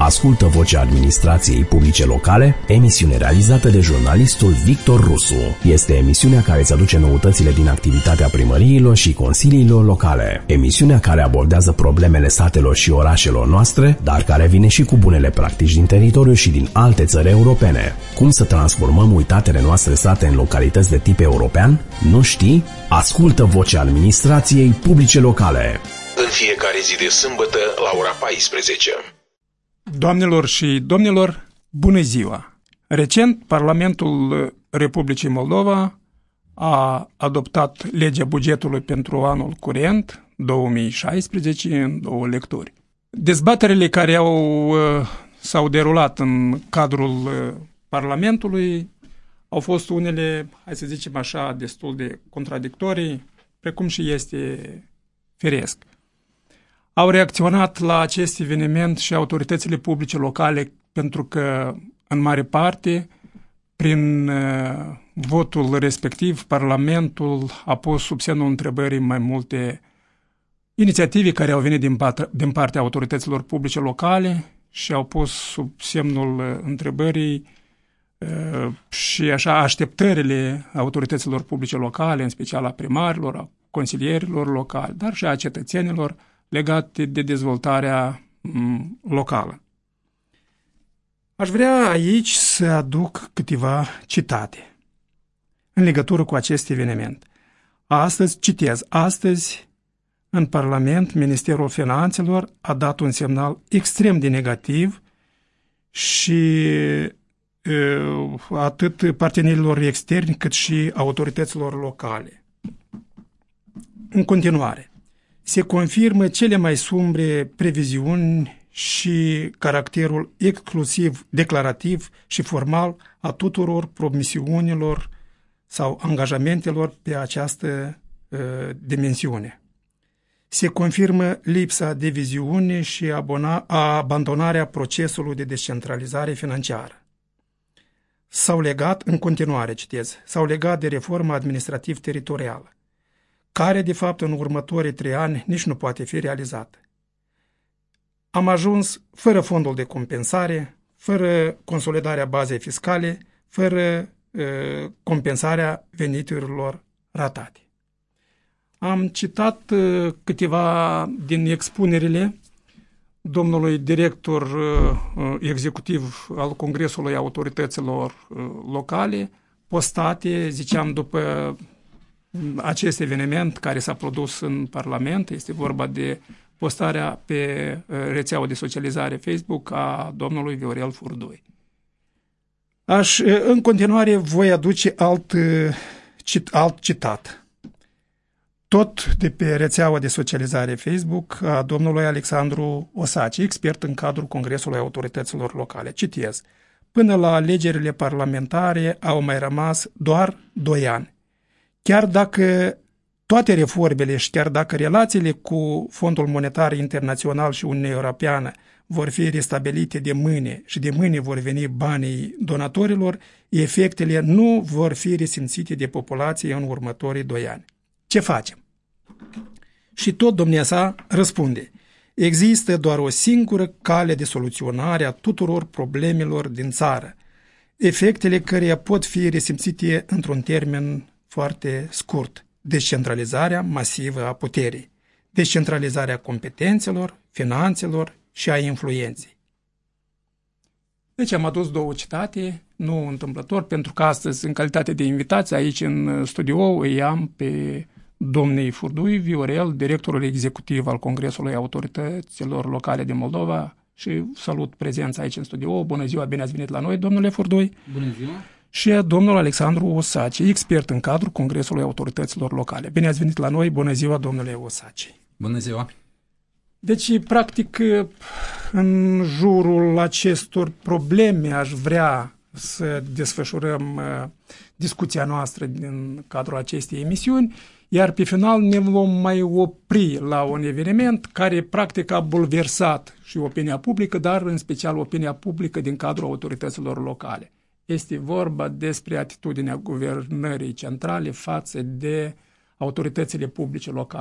Ascultă Vocea Administrației Publice Locale, emisiune realizată de jurnalistul Victor Rusu. Este emisiunea care îți aduce noutățile din activitatea primăriilor și consiliilor locale. Emisiunea care abordează problemele satelor și orașelor noastre, dar care vine și cu bunele practici din teritoriu și din alte țări europene. Cum să transformăm uitatele noastre sate în localități de tip european? Nu știi? Ascultă Vocea Administrației Publice Locale. În fiecare zi de sâmbătă la ora 14. Doamnelor și domnilor, bună ziua! Recent, Parlamentul Republicii Moldova a adoptat legea bugetului pentru anul curent, 2016, în două lecturi. Dezbaterile care s-au derulat în cadrul Parlamentului au fost unele, hai să zicem așa, destul de contradictorii, precum și este firesc. Au reacționat la acest eveniment și autoritățile publice locale pentru că, în mare parte, prin votul respectiv, Parlamentul a pus sub semnul întrebării mai multe inițiative care au venit din partea autorităților publice locale și au pus sub semnul întrebării și așa așteptările autorităților publice locale, în special a primarilor, a consilierilor locali, dar și a cetățenilor, legate de dezvoltarea locală. Aș vrea aici să aduc câteva citate în legătură cu acest eveniment. Astăzi, citez, astăzi în Parlament Ministerul Finanțelor a dat un semnal extrem de negativ și atât partenerilor externi cât și autorităților locale. În continuare, se confirmă cele mai sumbre previziuni și caracterul exclusiv declarativ și formal a tuturor promisiunilor sau angajamentelor pe această dimensiune. Se confirmă lipsa de viziune și abandonarea procesului de descentralizare financiară. S-au legat, în continuare citez, s-au legat de reforma administrativ-teritorială, care, de fapt, în următorii 3 ani nici nu poate fi realizată. Am ajuns fără fondul de compensare, fără consolidarea bazei fiscale, fără compensarea veniturilor ratate. Am citat câteva din expunerile domnului director executiv al Congresului Autorităților Locale, postate, ziceam, după acest eveniment care s-a produs în Parlament. Este vorba de postarea pe rețeaua de socializare Facebook a domnului Viorel Furdui. În continuare voi aduce alt citat. Tot de pe rețeaua de socializare Facebook a domnului Alexandru Osaci, expert în cadrul Congresului Autorităților Locale. Citez. Până la alegerile parlamentare au mai rămas doar 2 ani. Chiar dacă toate reformele și chiar dacă relațiile cu Fondul Monetar Internațional și Uniunea Europeană vor fi restabilite de mâine și de mâine vor veni banii donatorilor, efectele nu vor fi resimțite de populație în următorii 2 ani. Ce facem? Și tot domnia sa răspunde: există doar o singură cale de soluționare a tuturor problemelor din țară, efectele căreia pot fi resimțite într-un termen foarte scurt: descentralizarea masivă a puterii, descentralizarea competențelor, finanțelor și a influenței. Deci am adus 2 citate, nu întâmplător, pentru că astăzi, în calitate de invitați, aici în studio îi am pe domnii Furdui Viorel, directorul executiv al Congresului Autorităților Locale din Moldova, și salut prezența aici în studio. Bună ziua, bine ați venit la noi, domnule Furdui. Bună ziua. Și domnul Alexandru Osaci, expert în cadrul Congresului Autorităților Locale. Bine ați venit la noi, bună ziua, domnule Osaci. Bună ziua. Deci, practic, în jurul acestor probleme aș vrea să desfășurăm discuția noastră din cadrul acestei emisiuni, iar pe final ne vom mai opri la un eveniment care practic a bulversat și opinia publică, dar în special opinia publică din cadrul autorităților locale. Este vorba despre atitudinea guvernării centrale față de autoritățile publice locale.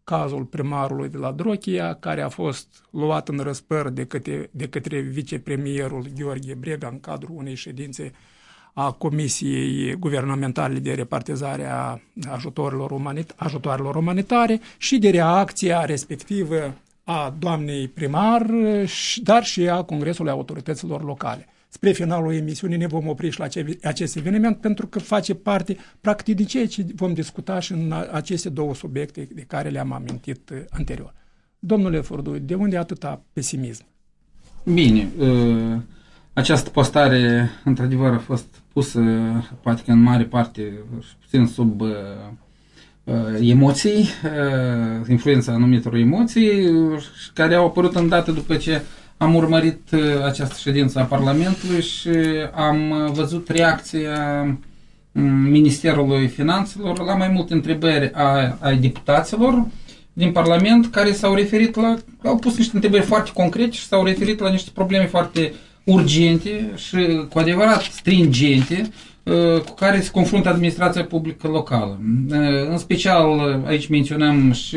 cazul primarului de la Drochia, care a fost luat în răspăr de către vicepremierul Gheorghe Brega în cadrul unei ședințe a Comisiei Guvernamentale de Repartizare a ajutoarelor umanitare și de reacția respectivă a doamnei primar, dar și a Congresului Autorităților Locale. Spre finalul emisiunii ne vom opri și la acest eveniment, pentru că face parte practic de ceea ce vom discuta și în aceste două subiecte de care le-am amintit anterior. Domnule Furdui, de unde atâta pesimism? Bine, această postare într-adevăr a fost pusă poate că în mare parte puțin sub emoții, influența anumitor emoții care au apărut îndată după ce am urmărit această ședință a Parlamentului și am văzut reacția Ministerului Finanțelor la mai multe întrebări a deputaților din Parlament care s-au referit au pus niște întrebări foarte concrete și s-au referit la niște probleme foarte urgente și cu adevărat stringente cu care se confruntă administrația publică locală. În special aici menționăm și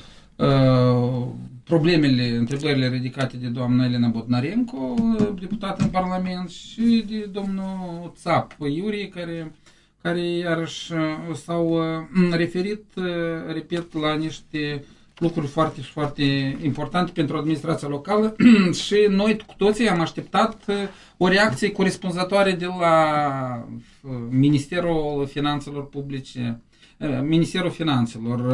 problemele, întrebările ridicate de doamna Elena Bodnarenko, deputat în Parlament, și de domnul Țap Iurie, care iarăși s-au referit, repet, la niște lucruri foarte, foarte importante pentru administrația locală și noi cu toții am așteptat o reacție corespunzătoare de la Ministerul Finanțelor Publice, Ministerul Finanțelor.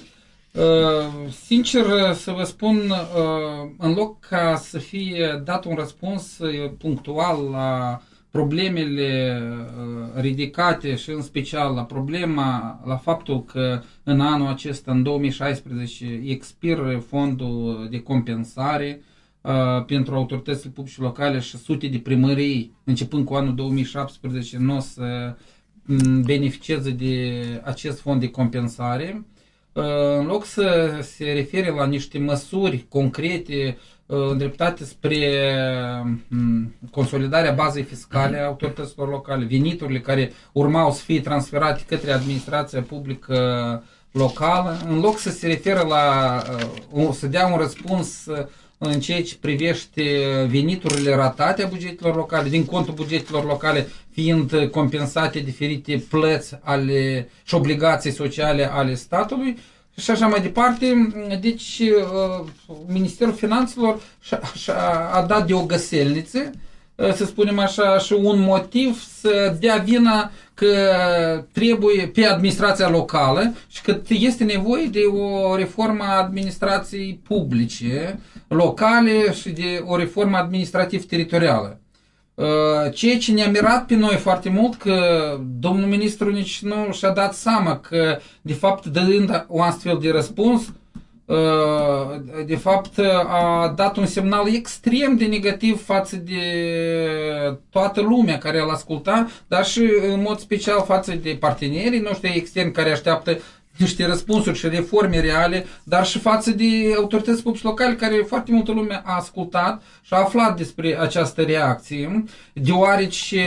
Sincer să vă spun, în loc ca să fie dat un răspuns punctual la problemele ridicate și în special la faptul că în anul acesta, în 2016, expiră fondul de compensare pentru autoritățile publice locale și sute de primării, începând cu anul 2017, nu o să beneficieze de acest fond de compensare. În loc să se refere la niște măsuri concrete îndreptate spre consolidarea bazei fiscale a autorităților locale, veniturile care urmau să fie transferate către administrația publică locală, în loc să se referă să dea un răspuns în ceea ce privește veniturile ratate a bugetelor locale, din contul bugetelor locale fiind compensate diferite plăți și obligații sociale ale statului și așa mai departe. Deci Ministerul Finanțelor a dat de o găselniță, să spunem așa, și un motiv să dea vina că trebuie pe administrația locală și că este nevoie de o reformă a administrației publice locale și de o reformă administrativ-teritorială. Ceea ce ne-a mirat pe noi foarte mult, că domnul ministru nici nu și-a dat seama că, de fapt, dând un astfel de răspuns, de fapt a dat un semnal extrem de negativ față de toată lumea care îl asculta, dar și în mod special față de partenerii noștri externi care așteaptă niște răspunsuri și reforme reale, dar și față de autorități publice locale care foarte multă lume a ascultat și a aflat despre această reacție, deoarece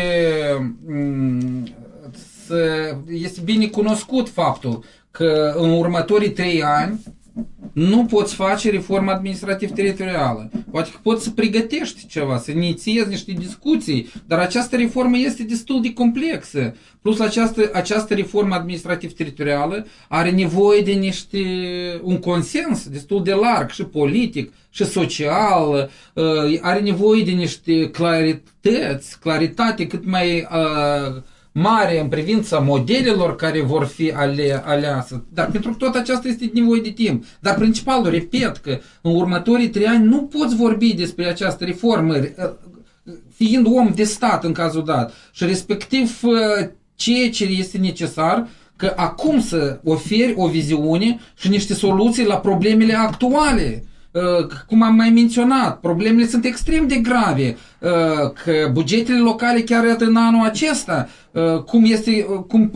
este bine cunoscut faptul că în următorii 3 ani nu poți face reforma administrativ-teritorială. Poate că poți să pregătești ceva, să inițiezi niște discuții, dar această reformă este destul de complexă. Plus această reformă administrativ-teritorială are nevoie de un consens destul de larg și politic și social, are nevoie de niște claritate cât mai mare în privința modelelor care vor fi alease. Dar pentru tot aceasta este nevoie de timp. Dar principalul, repet, că în următorii 3 ani nu poți vorbi despre această reformă fiind om de stat în cazul dat. Și respectiv ceea ce este necesar, că acum să oferi o viziune și niște soluții la problemele actuale. Cum am mai menționat, problemele sunt extrem de grave, că bugetele locale chiar în anul acesta, cum este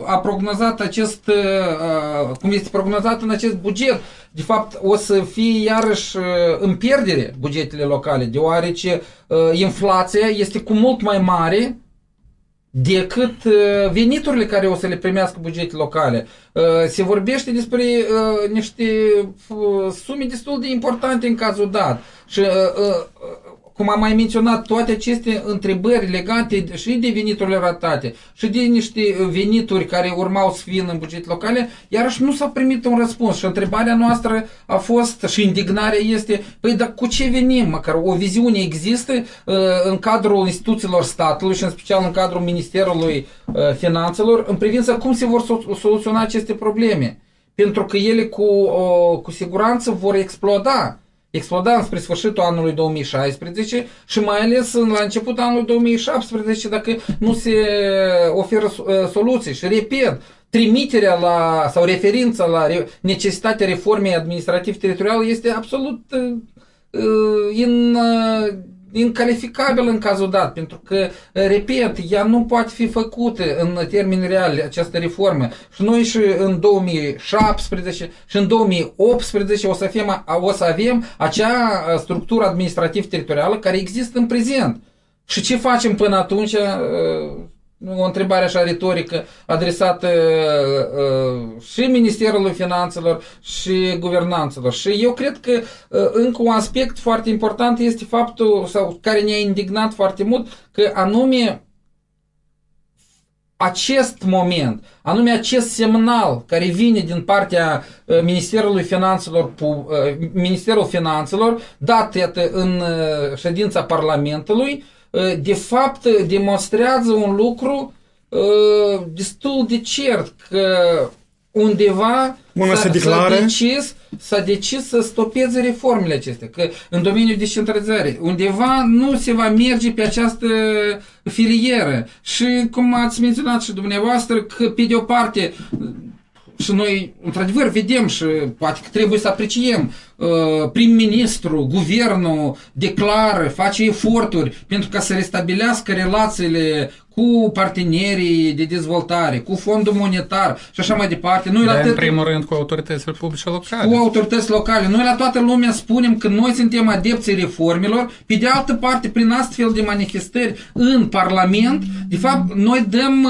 prognozat în acest buget, de fapt o să fie iarăși în pierdere bugetele locale, deoarece inflația este cu mult mai mare decât veniturile care o să le primească bugetele locale. Se vorbește despre niște sume destul de importante în cazul dat. Și cum am mai menționat, toate aceste întrebări legate și de veniturile ratate și de niște venituri care urmau să vină în bugetele locale, iarăși nu s-a primit un răspuns. Și întrebarea noastră a fost, și indignarea este, păi dar cu ce venim? Măcar o viziune există în cadrul instituțiilor statului și în special în cadrul Ministerului Finanțelor în privința cum se vor soluționa aceste probleme. Pentru că ele cu siguranță vor exploda spre sfârșitul anului 2016 și mai ales la începutul anului 2017 dacă nu se oferă soluții. Și repet, trimiterea sau referința la necesitatea reformei administrativ-teritoriale este absolut incalificabil în cazul dat, pentru că, repet, ea nu poate fi făcută în termeni reali, această reformă. Și noi și în 2017 și în 2018 o să avem acea structură administrativ-teritorială care există în prezent. Și ce facem până atunci? O întrebare așa retorică adresată și Ministerului Finanțelor și Guvernanțelor. Și eu cred că încă un aspect foarte important este faptul, sau care ne-a indignat foarte mult, că anume acest moment, anume acest semnal care vine din partea Ministerul Finanțelor, dat în ședința Parlamentului, de fapt demonstrează un lucru destul de cert, că undeva s-a decis să stopeze reformele acestea, că în domeniul descentralizării undeva nu se va merge pe această filieră. Și cum ați menționat și dumneavoastră, că pe de o parte și noi, într-adevăr, vedem și poate că trebuie să apreciem prim-ministru, guvernul declară, face eforturi pentru ca să restabilească relațiile cu partenerii de dezvoltare, cu fondul monetar și așa mai departe. Noi în primul rând cu autoritățile publice locale. Cu autorități locale. Noi la toată lumea spunem că noi suntem adepții reformelor. Pe de altă parte, prin astfel de manifestări în Parlament, de fapt, noi dăm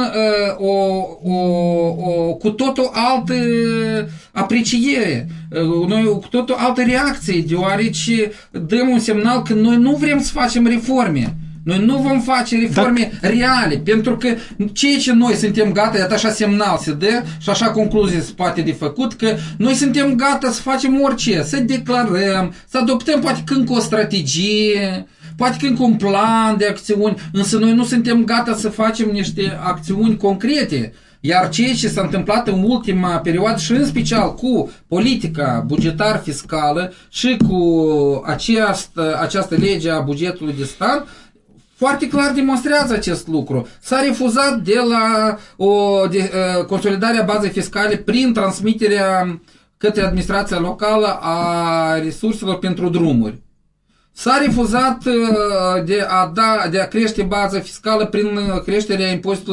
cu totul altă apreciere, noi cu totul altă reacție, deoarece dăm un semnal că noi nu vrem să facem reforme. Noi nu vom face reforme reale, pentru că ceea ce noi suntem gata, iată așa semnal se dă și așa concluzie se poate de făcut, că noi suntem gata să facem orice, să declarăm, să adoptăm poate când o strategie, poate când un plan de acțiuni, însă noi nu suntem gata să facem niște acțiuni concrete. Iar ceea ce s-a întâmplat în ultima perioadă și în special cu politica bugetar-fiscală și cu această lege a bugetului de stat, foarte clar demonstrează acest lucru. S-a refuzat de la consolidarea bazei fiscale prin transmiterea către administrația locală a resurselor pentru drumuri. S-a refuzat de a crește baza fiscală prin creșterea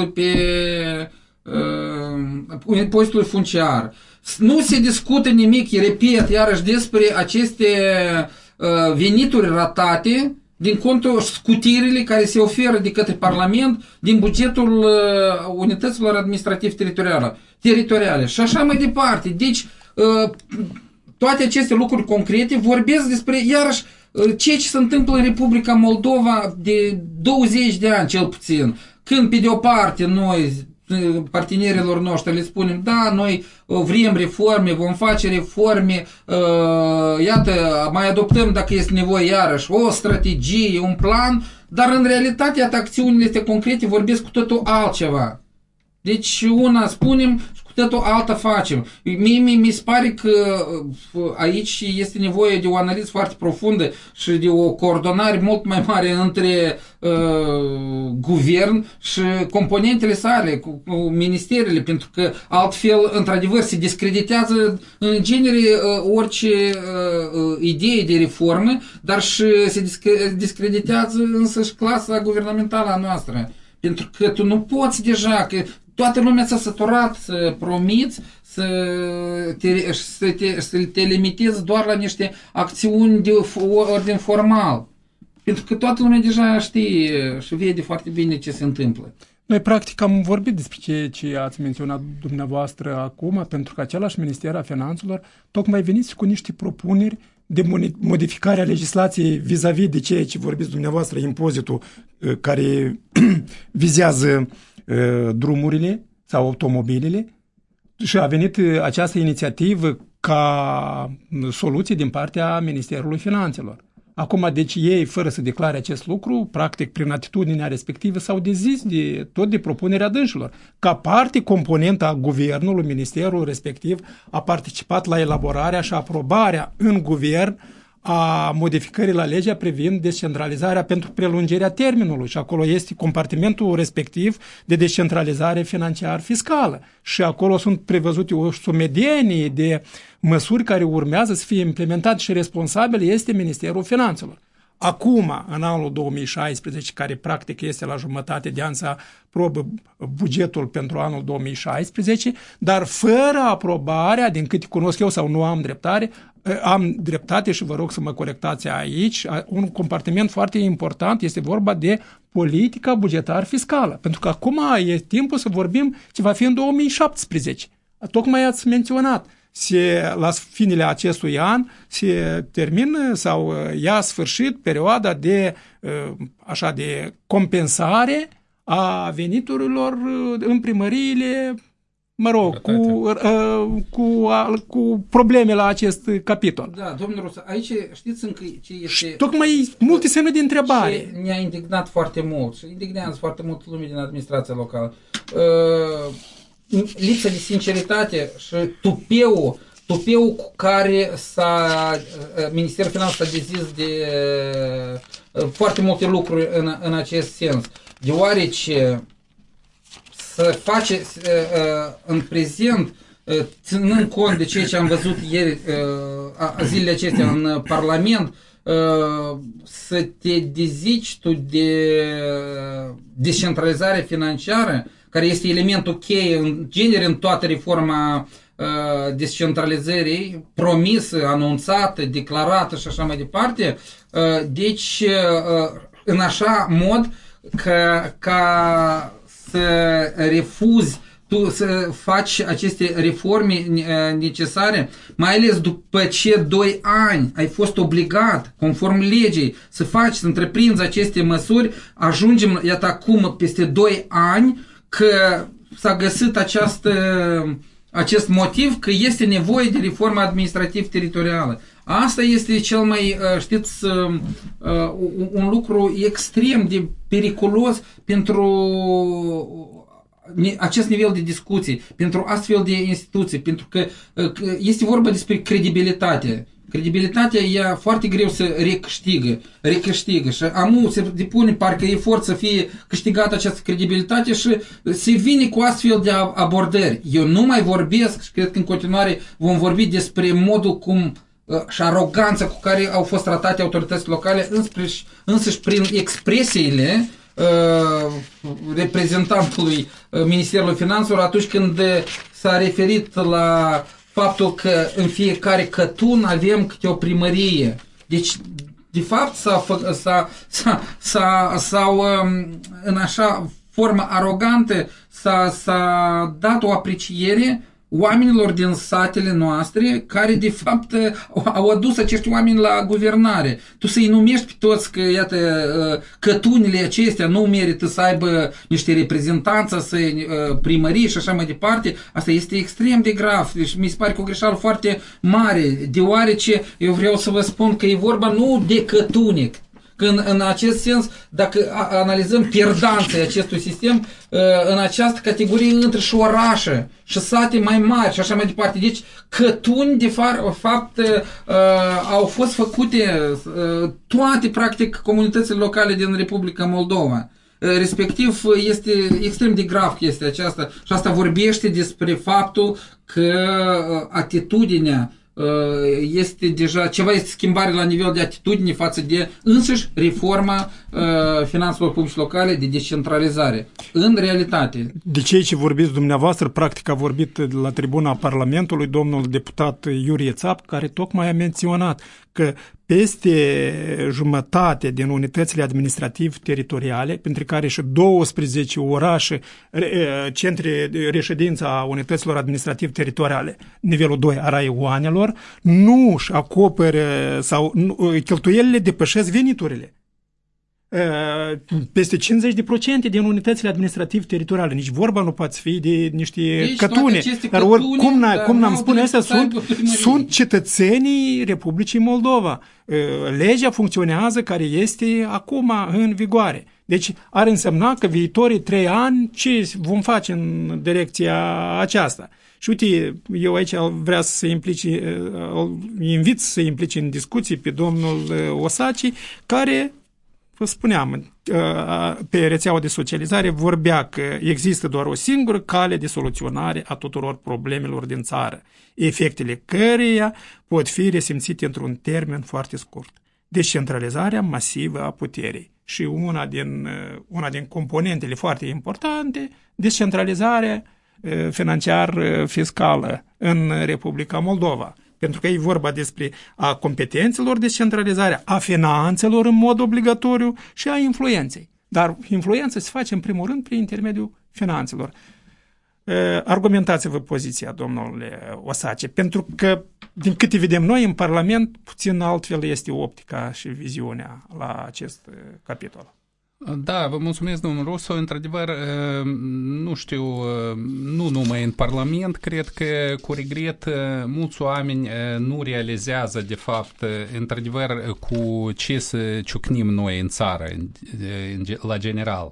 impozitului funciar. Nu se discută nimic, repet, iarăși despre aceste venituri ratate din contul scutirile care se oferă de către Parlament din bugetul unităților administrativ-teritoriale și așa mai departe. Deci, toate aceste lucruri concrete vorbesc despre, iarăși, ceea ce se întâmplă în Republica Moldova de 20 de ani, cel puțin, când, pe de o parte, noi, partenerilor noștri, le spunem, da, noi vrem reforme, vom face reforme, iată, mai adoptăm, dacă este nevoie, iarăși, o strategie, un plan, dar în realitate, iată, acțiunile astea concrete vorbesc cu totul altceva. Deci, una spunem și cu totul alta facem. Mi se pare că aici este nevoie de o analiză foarte profundă și de o coordonare mult mai mare între guvern și componentele sale, cu ministerele, pentru că altfel, într-adevăr, se discreditează în genere orice idee de reformă, dar și se discreditează însăși clasa guvernamentală a noastră. Pentru că tu nu poți deja, că toată lumea s-a săturat să promiți, să te limitezi doar la niște acțiuni de ordin formal. Pentru că toată lumea deja știe și vede foarte bine ce se întâmplă. Noi, practic, am vorbit despre ce ați menționat dumneavoastră acum, pentru că același Minister a Finanțelor tocmai veniți cu niște propuneri de modificare a legislației vis-a-vis de ceea ce vorbiți dumneavoastră, impozitul care vizează drumurile sau automobilele, și a venit această inițiativă ca soluție din partea Ministerului Finanțelor. Acum, deci ei, fără să declare acest lucru, practic, prin atitudinea respectivă, s-au dezis tot de propunerea dânșilor. Ca parte componentă a guvernului, ministerul respectiv a participat la elaborarea și aprobarea în guvern a modificării la legea privind descentralizarea pentru prelungirea termenului și acolo este compartimentul respectiv de descentralizare financiar-fiscală și acolo sunt prevăzute o sumedenie de măsuri care urmează să fie implementate și responsabil este Ministerul Finanțelor. Acum, în anul 2016, care practic este la jumătate de an, să aprobă bugetul pentru anul 2016, dar fără aprobarea, din câte cunosc eu sau nu am dreptate și vă rog să mă corectați aici, un compartiment foarte important este vorba de politica bugetar-fiscală, pentru că acum e timpul să vorbim ce va fi în 2017. Tocmai ați menționat. La finele acestui an se termină sau ia sfârșit perioada de compensare a veniturilor în primăriile, mă rog, cu probleme la acest capitol. Da, domnul Rusu, aici știți încă ce este... Și tocmai multe semne de întrebare. Ce ne-a indignat foarte mult și indignează foarte mult lumea din administrația locală. Lipsa de sinceritate și tupeul cu care Ministerul Finanțelor s-a dezis de foarte multe lucruri în acest sens. Deoarece să face în prezent, ținând cont de ceea ce am văzut ieri, zilele acestea în Parlament, să te dezici tu de descentralizare financiară, care este elementul cheie în genere în toată reforma descentralizării, promisă, anunțată, declarată și așa mai departe. Deci, în așa mod ca să refuzi tu să faci aceste reforme necesare, mai ales după ce 2 ani ai fost obligat, conform legii, să faci, să întreprinzi aceste măsuri, ajungem, iată acum, peste 2 ani, că s-a găsit acest motiv că este nevoie de reformă administrativ-teritorială. Asta este cel mai, știți, un lucru extrem de periculos pentru acest nivel de discuții, pentru astfel de instituții, pentru că este vorba despre credibilitate. Credibilitatea e foarte greu să recâștigă și se depune parcă efort să fie câștigată această credibilitate și se vine cu astfel de abordări. Eu nu mai vorbesc și cred că în continuare vom vorbi despre modul cum și aroganța cu care au fost tratate autoritățile locale însăși prin expresiile reprezentantului Ministerului Finanțelor atunci când s-a referit la faptul că în fiecare cătun avem câte o primărie. Deci, de fapt, sau în așa formă arogantă s-a dat o apreciere oamenilor din satele noastre care de fapt au adus acești oameni la guvernare. Tu să-i numești pe toți că iată cătunile acestea nu merită să aibă niște reprezentanță, primării și așa mai departe, asta este extrem de grav. Deci mi se pare că o greșeală foarte mare, deoarece eu vreau să vă spun că e vorba nu de cătune, că în acest sens, dacă analizăm pierdanței acestui sistem, în această categorie intră și orașe, și sate mai mari și așa mai departe. Deci cătuni, de fapt, au fost făcute toate, practic, comunitățile locale din Republica Moldova. Respectiv, este extrem de grav chestia aceasta și asta vorbește despre faptul că atitudinea este deja, ceva este schimbare la nivel de atitudine față de însăși reforma finanțelor publice locale de descentralizare. În realitate. De ce vorbiți dumneavoastră, practic a vorbit la tribuna Parlamentului domnul deputat Iurie Țap, care tocmai a menționat că peste jumătate din unitățile administrativ-teritoriale, printre care și 12 orașe, centre de reședință a unităților administrativ-teritoriale, nivelul 2 a raioanelor, nu își acoperă sau cheltuielile depășesc veniturile. Peste 50% din unitățile administrativ-teritoriale. Nici vorba nu poate fi de niște cătune. Dar cum n-am spune, astea sunt cetățenii Republicii Moldova. Legea funcționează care este acum în vigoare. Deci ar însemna că viitorii 3 ani ce vom face în direcția aceasta? Și uite, eu aici vreau să invit să implice în discuții pe domnul Osaci, care, vă spuneam, pe rețeaua de socializare vorbea că există doar o singură cale de soluționare a tuturor problemelor din țară, efectele căreia pot fi resimțite într-un termen foarte scurt. Descentralizarea masivă a puterii. Și una din componentele foarte importante, descentralizarea financiar-fiscală în Republica Moldova. Pentru că e vorba despre a competențelor descentralizarea, a finanțelor în mod obligatoriu și a influenței. Dar influența se face în primul rând prin intermediul finanțelor. Argumentați-vă poziția, domnule Osace, pentru că, din câte vedem noi în Parlament, puțin altfel este optica și viziunea la acest capitol. Da, vă mulțumesc, domnul Rusu. Într-adevăr, nu știu, nu numai în Parlament, cred că, cu regret, mulți oameni nu realizează, de fapt, într-adevăr, cu ce să ciucnim noi în țară, la general.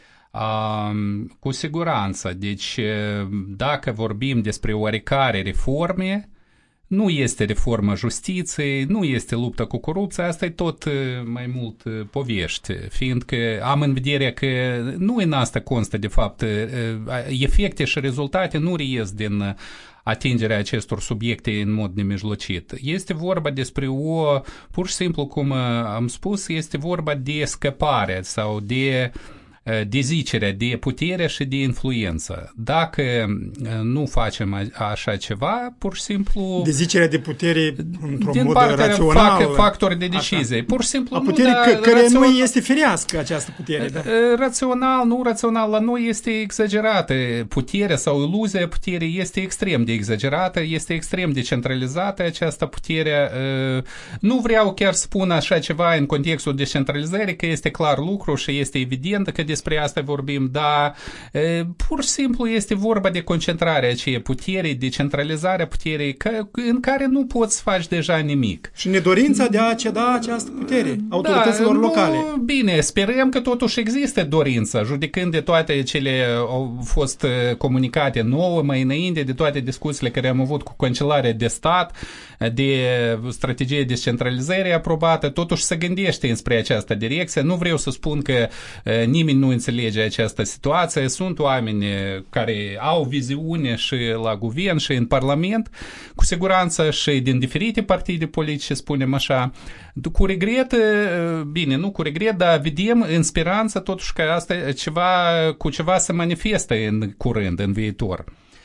Cu siguranță, deci, dacă vorbim despre oarecare reforme, nu este reforma justiției, nu este lupta cu corupția, asta e tot mai mult povești, fiindcă am în vedere că nu în asta constă, de fapt, efecte și rezultate nu reies din atingerea acestor subiecte în mod nemijlocit. Este vorba despre pur și simplu, cum am spus, este vorba de scăpare sau de zicerea de putere și de influență. Dacă nu facem așa ceva, pur și simplu... De zicerea de putere într-un mod rațional. Factori de decizie. Pur și simplu... A putere care nu este firească această putere. Da? Rațional, nu rațional, la noi este exagerată. Puterea sau iluzia puterii este extrem de exagerată, este extrem de centralizată această putere. Nu vreau chiar să spun așa ceva în contextul descentralizării, că este clar lucru și este evident că despre asta vorbim, dar pur și simplu este vorba de concentrarea aceea puterii, de centralizarea puterii, în care nu poți să faci deja nimic. Și nedorința de a ceda această putere autorităților locale. Bine, sperăm că totuși există dorința, judecând de toate cele au fost comunicate nouă mai înainte, de toate discuțiile care am avut cu Cancelarea de Stat, de strategie de descentralizare aprobată, totuși se gândește înspre această direcție. Nu vreau să spun că nimeni nu înțelege această situație. Sunt oameni care au viziune și la guvern și în Parlament, cu siguranță și din diferite partide politice, spunem așa. Cu regret, bine, nu cu regret, dar vedem în speranță totuși că asta cu ceva se manifestă în curând, în viitor.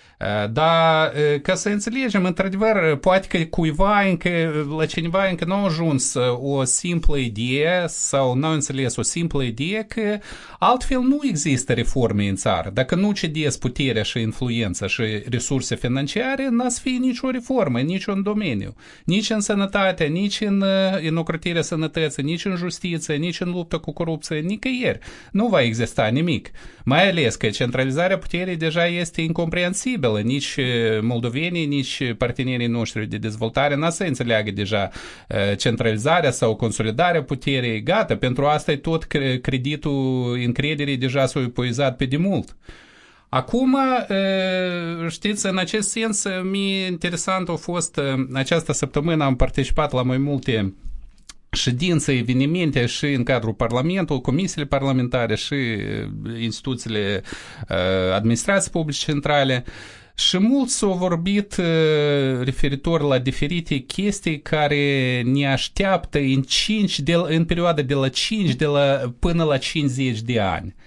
Dar ca să înțelegem, într-adevăr, poate că la cineva încă nu a ajuns o simplă idee sau nu a înțeles o simplă idee că altfel nu există reforme în țară. Dacă nu cedezi puterea și influența și resurse financiare, n-a să fie nicio reformă în niciun domeniu. Nici în sănătate, nici în ocrotirea sănătății, nici în justiție, nici în luptă cu corupție, nicăieri. Nu va exista nimic. Mai ales că centralizarea puterii deja este incomprehensibilă. Nici moldovenii, nici partenerii noștri de dezvoltare n-a să înțeleagă deja centralizarea sau consolidarea puterii. Gata, pentru asta e tot creditul încrederii deja s-a epuizat pe demult. Acum, știți, în acest sens, mi-e interesant a fost, această săptămână am participat la mai multe ședințe, evenimente și în cadrul Parlamentului, comisiile parlamentare și instituțiile administrației publice centrale. Și mulți s-au vorbit referitor la diferite chestii care ne așteaptă în perioada până la 50 de ani.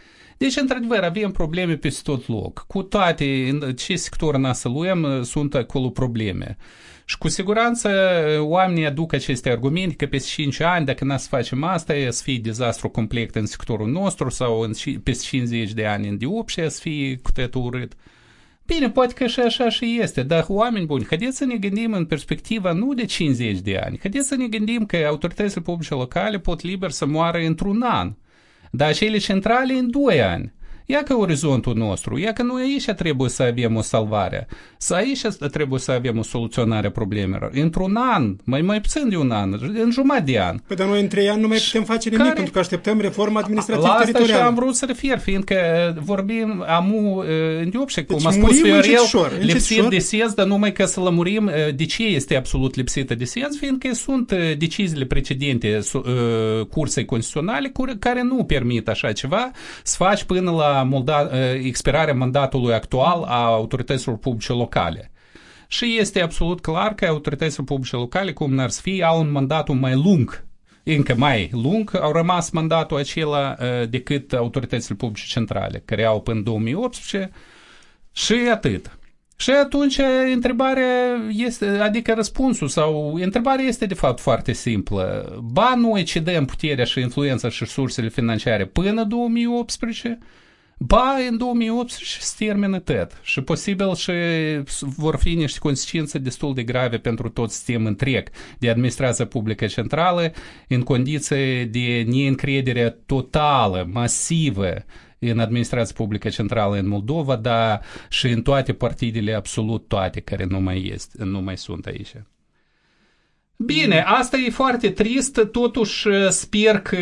Deci, într-adevăr, avem probleme peste tot loc. Cu toate, în ce sector n-a să luăm, sunt acolo probleme. Și cu siguranță oamenii aduc aceste argumente că peste 5 ani, dacă n-a să facem asta, e să fie dezastru complet în sectorul nostru sau peste 50 de ani în de-8 și să fie cu totul urât. Bine, poate că și așa și este, dar oameni buni, haideți să ne gândim în perspectiva nu de 50 de ani, haideți să ne gândim că autoritățile publice locale pot liber să moară într-un an, dar cele centrale în 2 ani. Ia că orizontul nostru, ia că noi aici trebuie să avem o salvare, să aici trebuie să avem o soluționare a problemelor. Într-un an, mai puțin de un an, în jumătate de an. Păi dar noi în 3 ani nu mai putem face nimic, pentru că așteptăm reforma administrativ-teritorială. La asta și am vrut să refer, fiindcă vorbim în deopște, cum deci a spus Viorel, lipsit de sens, dar numai ca să lămurim de ce este absolut lipsită de sens, fiindcă sunt deciziile precedente Cursei Constituționale care nu permit așa ceva să faci până la expirarea mandatului actual a autorităților publice locale. Și este absolut clar că autoritățile publice locale, cum n-ar fi, au un mandatul mai lung, încă mai lung, au rămas mandatul acela decât autoritățile publice centrale, care au până 2018 și atât. Și atunci întrebarea este, adică răspunsul sau întrebarea este de fapt foarte simplă. Ba noi cedăm puterea și influența și resursele financiare până 2018, ba în 2018 se termină tot și posibil și vor fi niște consecințe destul de grave pentru tot sistemul întreg de administrație publică centrală în condiții de neîncredere totală, masivă în administrația publică centrală în Moldova, dar și în toate partidele, absolut toate, care nu mai sunt aici. Bine, asta e foarte trist, totuși sper că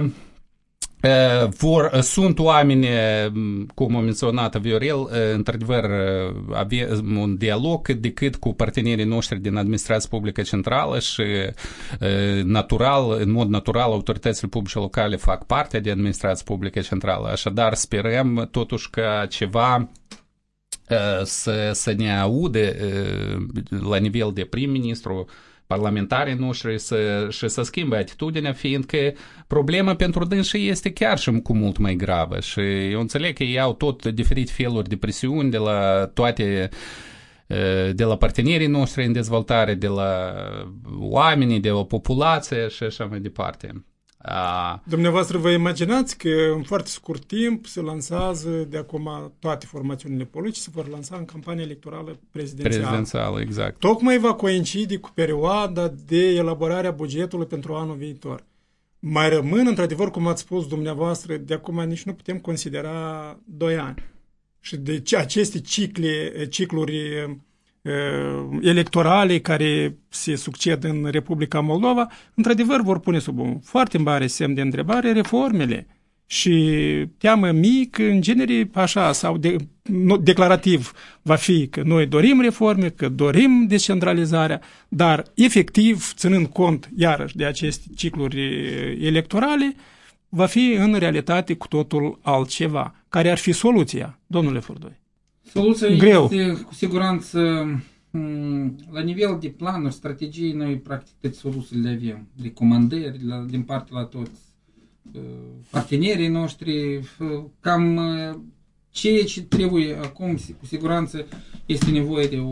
sunt oameni, cum a menționat Viorel, într-adevăr avem un dialog decât cu partenerii noștri din administrația publică centrală și în mod natural autoritățile publice locale fac parte de administrația publică centrală, așadar sperăm totuși că ceva să ne aude la nivel de prim-ministru, parlamentarii noștri și să schimbe atitudinea, fiindcă problema pentru dânsii este chiar și cu mult mai gravă și eu înțeleg că ei au tot diferite feluri de presiuni de la partenerii noștri în dezvoltare, de la oamenii, de la populație și așa mai departe. Dumneavoastră vă imaginați că în foarte scurt timp se lansează de acum toate formațiunile politice, se vor lansa în campanie electorală prezidențială. Exact. Tocmai va coincide cu perioada de elaborare a bugetului pentru anul viitor. Mai rămân, într-adevăr, cum ați spus dumneavoastră, de acum nici nu putem considera 2 ani. Și de aceste cicluri electorale care se succed în Republica Moldova, într-adevăr vor pune sub un foarte mare semn de întrebare reformele și teamă mic, în genere așa, sau declarativ va fi că noi dorim reforme, că dorim descentralizarea, dar efectiv, ținând cont iarăși de aceste cicluri electorale, va fi în realitate cu totul altceva. Care ar fi soluția, domnule Furdoi? Soluția este cu siguranță la nivel de planuri, strategii, noi practic toate soluțiile le avem, recomandări din partea la toți partenerii noștri, cam ceea ce trebuie acum, cu siguranță, este nevoie de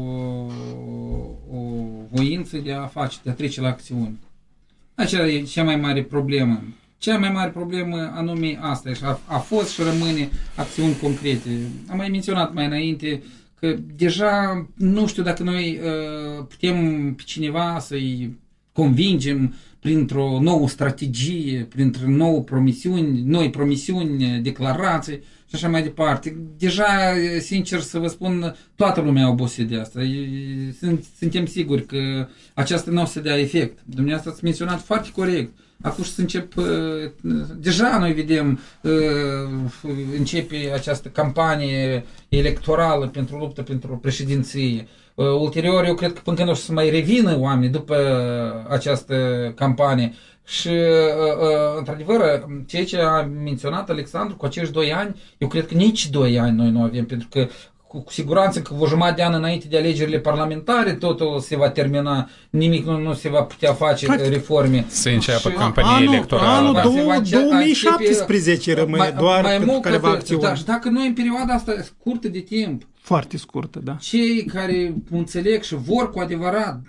o voință de a face, de a trece la acțiuni. Aceea e cea mai mare problemă. Cea mai mare problemă anume asta și a fost și rămâne acțiuni concrete. Am mai menționat mai înainte că deja nu știu dacă noi putem pe cineva să-i convingem printr-o nouă strategie, printr-o noi promisiuni, declarații și așa mai departe. Deja, sincer să vă spun, toată lumea a obosit de asta. Suntem siguri că aceasta nu o să dea efect. Dumneavoastră ați menționat foarte corect. Acum să încep, deja noi vedem, începe această campanie electorală pentru luptă pentru președinție. Ulterior, eu cred că până când o să mai revină oameni după această campanie. Și, într-adevăr, ceea ce a menționat Alexandru cu acești 2 ani, eu cred că nici 2 ani noi nu avem, pentru că cu siguranță că o jumătate de an înainte de alegerile parlamentare totul se va termina, nimic nu se va putea face reforme. Se înceapă campania electorală. Anul 2017 rămâne doar pentru careva acțiuni. Da, și dacă noi în perioada asta scurtă de timp, foarte scurtă, da. Cei care înțeleg și vor cu adevărat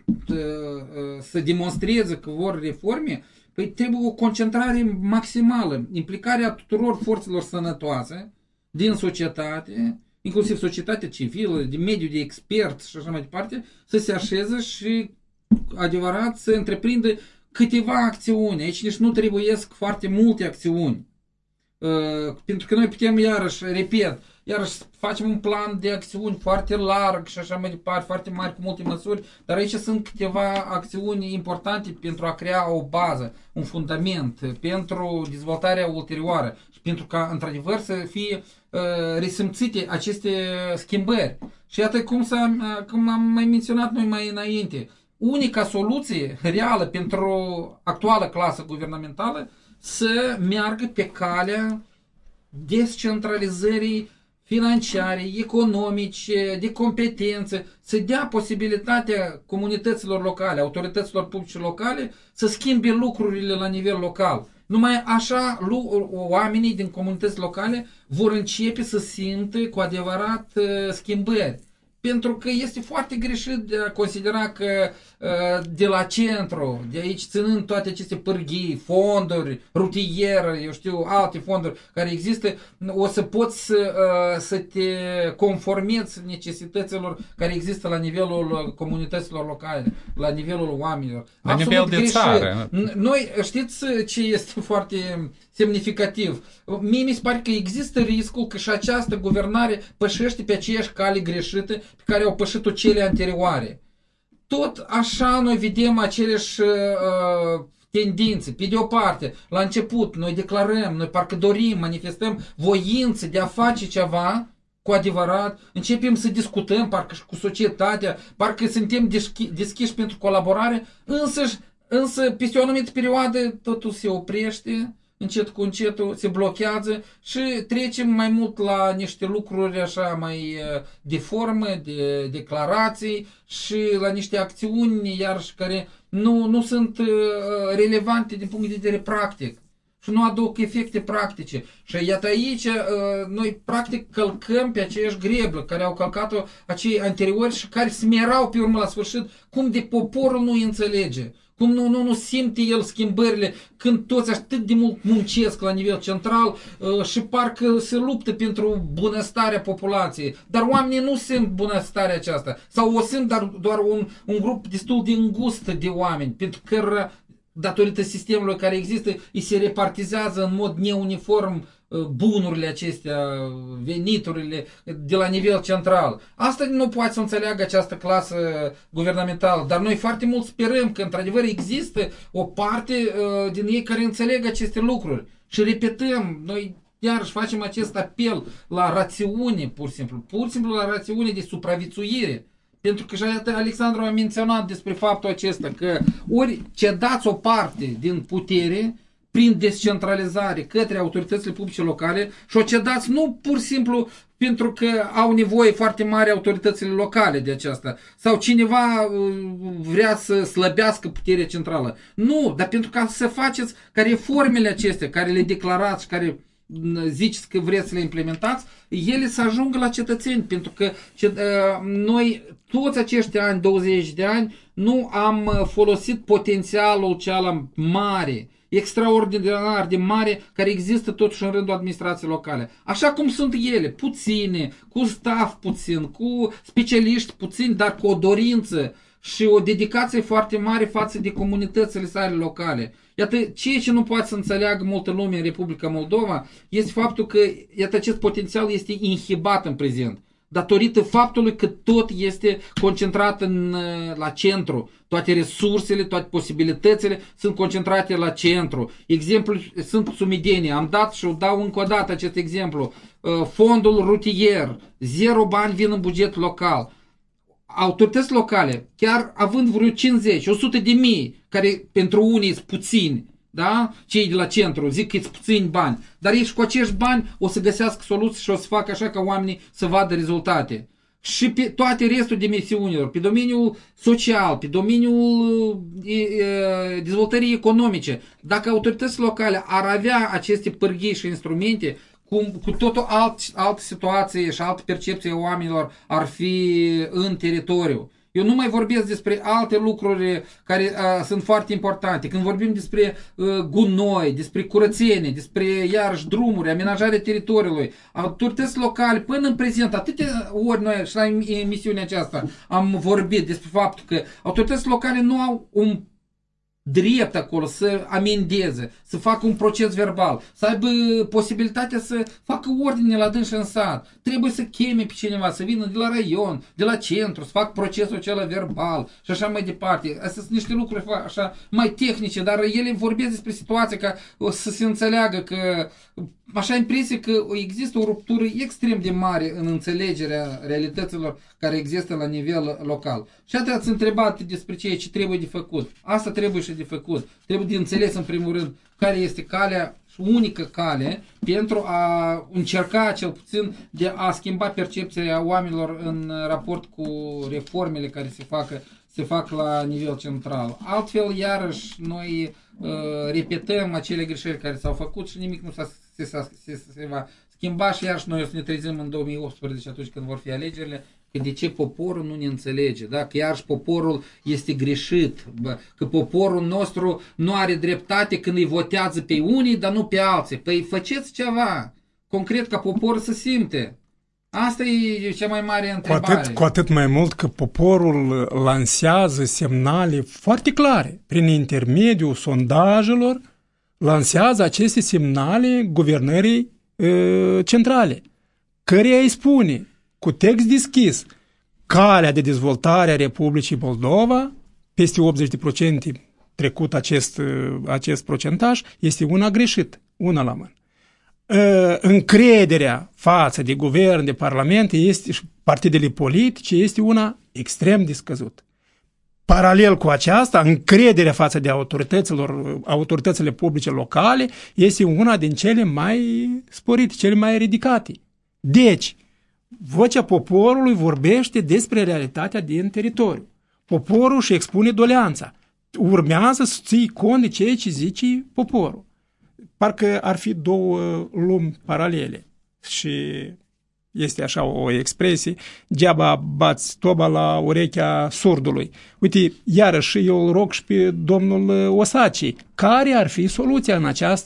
să demonstreze că vor reforme, păi trebuie o concentrare maximală, implicarea tuturor forțelor sănătoase din societate, inclusiv societatea civilă, din mediul de experți și așa mai departe, să se așeze și adevărat să întreprindă câteva acțiuni. Aici nici nu trebuiesc foarte multe acțiuni. Pentru că noi putem iarăși, repet, iarăși facem un plan de acțiuni foarte larg și așa mai departe, foarte mari, cu multe măsuri, dar aici sunt câteva acțiuni importante pentru a crea o bază, un fundament, pentru dezvoltarea ulterioară și pentru ca, într-adevăr, să fie resimțite aceste schimbări. Și iată cum am mai menționat noi mai înainte, unica soluție reală pentru actuala clasă guvernamentală să meargă pe calea descentralizării financiare, economice, de competențe, să dea posibilitatea comunităților locale, autorităților publice locale să schimbe lucrurile la nivel local. Numai așa oamenii din comunități locale vor începe să simtă cu adevărat schimbări. Pentru că este foarte greșit de a considera că de la centru, de aici ținând toate aceste pârghii, fonduri, rutiere, eu știu, alte fonduri care există, o să poți să te conformezi necesităților care există la nivelul comunităților locale, la nivelul oamenilor. La nivel de țară. Noi, știți ce este foarte semnificativ? Mie mi se pare că există riscul că și această guvernare pășește pe aceeași cale greșită pe care au pășit-o cele anterioare. Tot așa noi vedem aceleași tendințe. Pe de o parte, la început noi declarăm, noi parcă dorim, manifestăm voință de a face ceva cu adevărat, începem să discutăm parcă și cu societatea, parcă suntem deschiși pentru colaborare, însă peste o anumită perioadă totul se oprește, încet cu încetul se blochează și trecem mai mult la niște lucruri așa mai de formă, de declarații și la niște acțiuni iarăși care nu sunt relevante din punct de vedere practic și nu aduc efecte practice. Și iată aici noi practic călcăm pe aceeași greblă care au călcat-o acei anteriori și care smerau pe urmă la sfârșit cum de poporul nu înțelege. Cum nu simte el schimbările când toți atât de mult muncesc la nivel central și parcă se luptă pentru bunăstarea populației. Dar oamenii nu simt bunăstarea aceasta. Sau o simt doar un grup destul de îngust de oameni, pentru că datorită sistemului care există, îi se repartizează în mod neuniform bunurile acestea, veniturile de la nivel central. Asta nu poate să înțeleagă această clasă guvernamentală, dar noi foarte mult sperăm că într-adevăr există o parte din ei care înțeleg aceste lucruri. Și repetăm, noi iarăși facem acest apel la rațiune, pur și simplu la rațiune de supraviețuire. Pentru că și Alexandru a menționat despre faptul acesta, că ori cedați o parte din putere prin descentralizare către autoritățile publice locale și o cedați nu pur și simplu pentru că au nevoie foarte mari autoritățile locale de aceasta sau cineva vrea să slăbească puterea centrală. Nu, dar pentru ca să faceți ca reformele acestea care le declarați și care ziceți că vreți să le implementați, ele să ajungă la cetățeni, pentru că noi toți acești ani, 20 de ani, nu am folosit potențialul cel mare, extraordinar de mare, care există totuși în rândul administrației locale. Așa cum sunt ele, puține, cu staff puțin, cu specialiști puțini, dar cu o dorință și o dedicație foarte mare față de comunitățile sale locale. Iată, ceea ce nu poate să înțeleagă multă lume în Republica Moldova este faptul că iată, acest potențial este inhibat în prezent. Datorită faptului că tot este concentrat la centru. Toate resursele, toate posibilitățile sunt concentrate la centru. Exemplu sunt sumedenie. Am dat și dau încă o dată acest exemplu. Fondul rutier, 0 bani vin în buget local. Autorități locale, chiar având vreo 50, 100 de mii, care pentru unii sunt puțini, da? Cei de la centru zic că sunt puțini bani, dar ei și cu acești bani o să găsească soluții și o să facă așa ca oamenii să vadă rezultate. și pe toate restul dimensiunilor, pe domeniul social, pe domeniul dezvoltării economice, dacă autoritățile locale ar avea aceste pârghii și instrumente, cu totul altă situație și altă percepție a oamenilor ar fi în teritoriu. Eu nu mai vorbesc despre alte lucruri care sunt foarte importante. Când vorbim despre gunoi, despre curățenie, despre iarăși drumuri, amenajarea teritoriului, autoritățile locale, până în prezent, atâtea ori noi și la emisiunea aceasta am vorbit despre faptul că autoritățile locale nu au un drept acolo să amendeze, să facă un proces verbal, să aibă posibilitatea să facă ordine la dâns în sat. Trebuie să cheme pe cineva, să vină de la raion, de la centru, să facă procesul acela verbal și așa mai departe. Astea sunt niște lucruri așa mai tehnice, dar ele vorbesc despre situația ca să se înțeleagă că așa impresie că există o ruptură extrem de mare în înțelegerea realităților care există la nivel local. Și atât ați întrebat despre ceea ce trebuie de făcut. Asta trebuie și de făcut. Trebuie de înțeles în primul rând care este calea și unică cale pentru a încerca cel puțin de a schimba percepția oamenilor în raport cu reformele care se fac la nivel central. Altfel, iarăși, noi repetăm acele greșeli care s-au făcut și nimic nu se va schimba și iarăși noi o să ne trezim în 2018 atunci când vor fi alegerile, că de ce poporul nu ne înțelege, da? Că iarăși poporul este greșit, că poporul nostru nu are dreptate când îi votează pe unii, dar nu pe alții. Păi faceți ceva concret ca poporul să simte. Asta e cea mai mare întrebare. Cu atât mai mult că poporul lansează semnale foarte clare. Prin intermediul sondajelor lansează aceste semnale guvernării centrale, căreia îi spune cu text deschis calea de dezvoltare a Republicii Moldova, peste 80% trecut acest procentaj, este una greșit, una la mână. Încrederea față de guvern, de parlament și partidele politice este una extrem de scăzută. Paralel cu aceasta, încrederea față de autoritățile publice locale este una din cele mai sporite, cele mai ridicate. Deci, vocea poporului vorbește despre realitatea din teritoriu. Poporul își expune doleanța. Urmează să ții cont de ceea ce zice poporul. Parcă ar fi două lumi paralele. Și este așa o expresie, degeaba bați toba la urechea surdului. Uite, iarăși eu îl rog și pe domnul Osaci, care ar fi soluția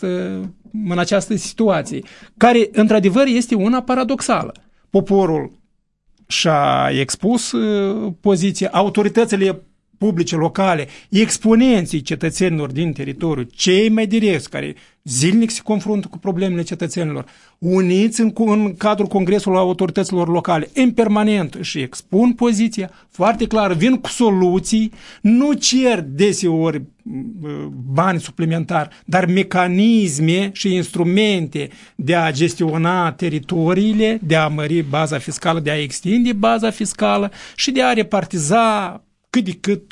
în această situație, care într-adevăr este una paradoxală. Poporul și-a expus poziția, autoritățile publice locale, exponenții cetățenilor din teritoriu, cei mai direcți, care zilnic se confruntă cu problemele cetățenilor, uniți în cadrul Congresului autorităților locale, în permanent își expun poziția foarte clară, vin cu soluții, nu cer deseori bani suplimentari, dar mecanisme și instrumente de a gestiona teritoriile, de a mări baza fiscală, de a extinde baza fiscală și de a repartiza cât de cât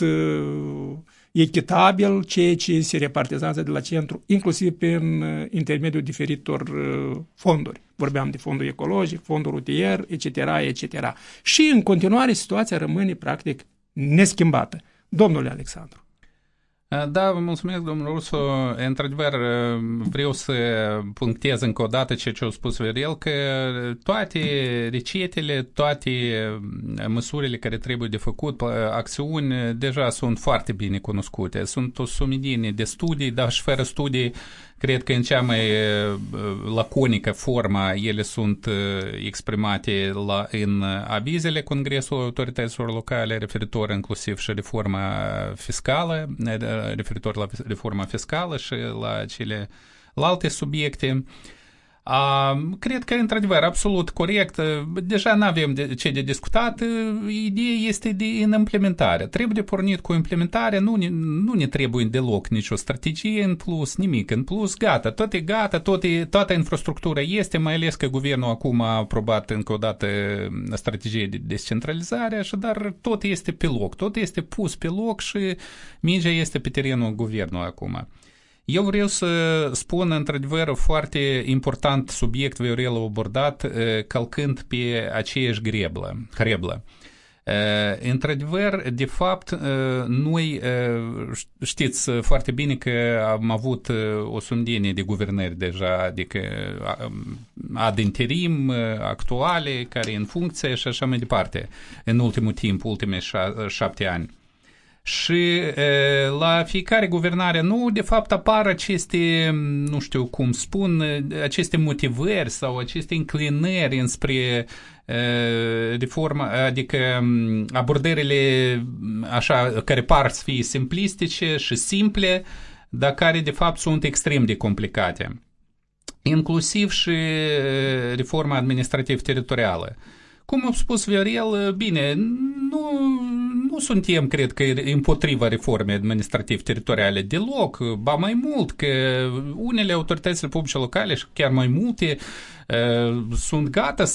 echitabil ceea ce se repartizează de la centru, inclusiv prin intermediul diferitor fonduri. Vorbeam de fondul ecologic, fondul rutier, etc., etc. Și în continuare situația rămâne practic neschimbată. Domnule Alexandru. Da, vă mulțumesc, domnul Rusu. Într-adevăr, vreau să punctez încă o dată ceea ce a spus Viorel, că toate recetele, toate măsurile care trebuie de făcut, acțiuni, deja sunt foarte bine cunoscute. Sunt o sumedenie de studii, dar și fără studii, cred că în cea mai laconică formă ele sunt exprimate în avizele Congresului Autorităților Locale, referitor inclusiv și reforma fiscală, referitor la reforma fiscală și la celelalte subiecte. Cred că, într-adevăr, absolut corect. Deja nu avem ce de discutat. Ideea este în implementare. Trebuie de pornit cu implementarea. Nu ne trebuie deloc nicio strategie în plus, nimic în plus. Gata, tot e gata, toată infrastructura este, mai ales că guvernul acum a aprobat încă o dată strategie de descentralizare, așadar tot este pe loc, tot este pus pe loc și mingea este pe terenul guvernului acum. Eu vreau să spun, într-adevăr, foarte important subiect Viorel a abordat, călcând pe aceeași greblă. Într-adevăr, de fapt, noi știți foarte bine că am avut o sumedenie de guvernări deja, adică ad interim, actuale, care e în funcție și așa mai departe, în ultimul timp, ultimii 7 ani. Și la fiecare guvernare de fapt apar aceste, nu știu cum spun, aceste motivări sau aceste înclinări înspre reformă, adică abordările așa, care par să fie simplistice și simple, dar care de fapt sunt extrem de complicate. Inclusiv și reforma administrativ-teritorială. Cum a spus Viorel, bine, nu suntem, cred că, împotriva reformei administrativ-teritoriale deloc, ba mai mult, că unele autorități publice locale și chiar mai multe sunt gata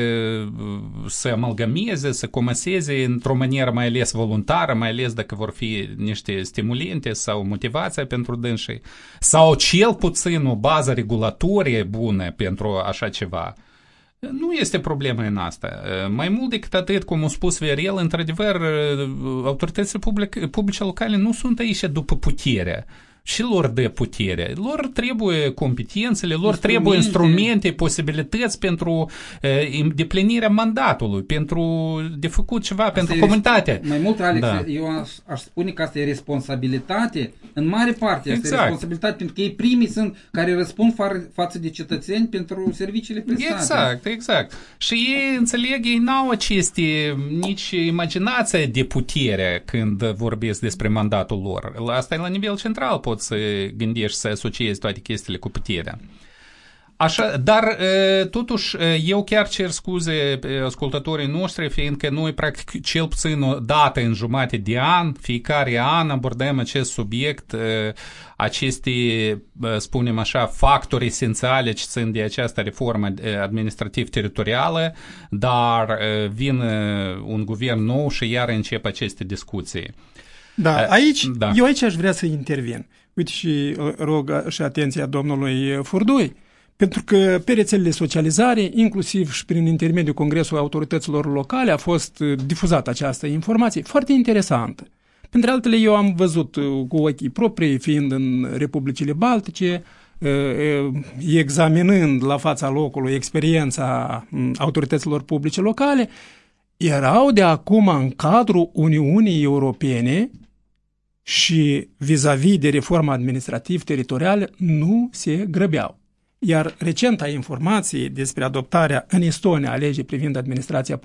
să amalgameze, să comaseze într-o manieră mai ales voluntară, mai ales dacă vor fi niște stimulente sau motivația pentru dânsii, sau cel puțin o bază regulatorie bună pentru așa ceva. Nu este problemă în asta. Mai mult decât atât, cum a spus Viorel, într-adevăr, autoritățile publice locale nu sunt aici după putere. Și lor dă putere. Lor trebuie competențele, lor trebuie instrumente, posibilități pentru îndeplinirea mandatului, pentru de făcut ceva asta pentru comunitate. Mai mult, Alex, eu aș spune că asta e responsabilitate, în mare parte, asta e responsabilitate, pentru că ei primii sunt care răspund față de cetățeni pentru serviciile prestate. Exact. Și ei înțeleg, ei n-au aceste nici imaginația de putere când vorbesc despre mandatul lor. Asta e la nivel central, poți să gândești să asociezi toate chestiile cu puterea. Așa, dar totuși eu chiar cer scuze ascultătorii noștri, fiindcă noi practic cel puțin o dată în jumătate de an, fiecare an abordăm acest subiect, aceste, spunem așa, factori esențiale ce țin de această reformă administrativ-teritorială, dar vine un guvern nou și iar încep aceste discuții. Eu aici aș vrea să intervin. Uite și rog și atenția domnului Furdui, pentru că pe rețelele socializare, inclusiv și prin intermediul Congresului Autorităților Locale, a fost difuzată această informație foarte interesantă. Printre altele, eu am văzut cu ochii proprii, fiind în Republicile Baltice, examinând la fața locului experiența autorităților publice locale, erau de acum în cadrul Uniunii Europene și vis-a-vis de reforma administrativ-teritorială nu se grăbeau. Iar recenta informație despre adoptarea în Estonia a legii privind administrația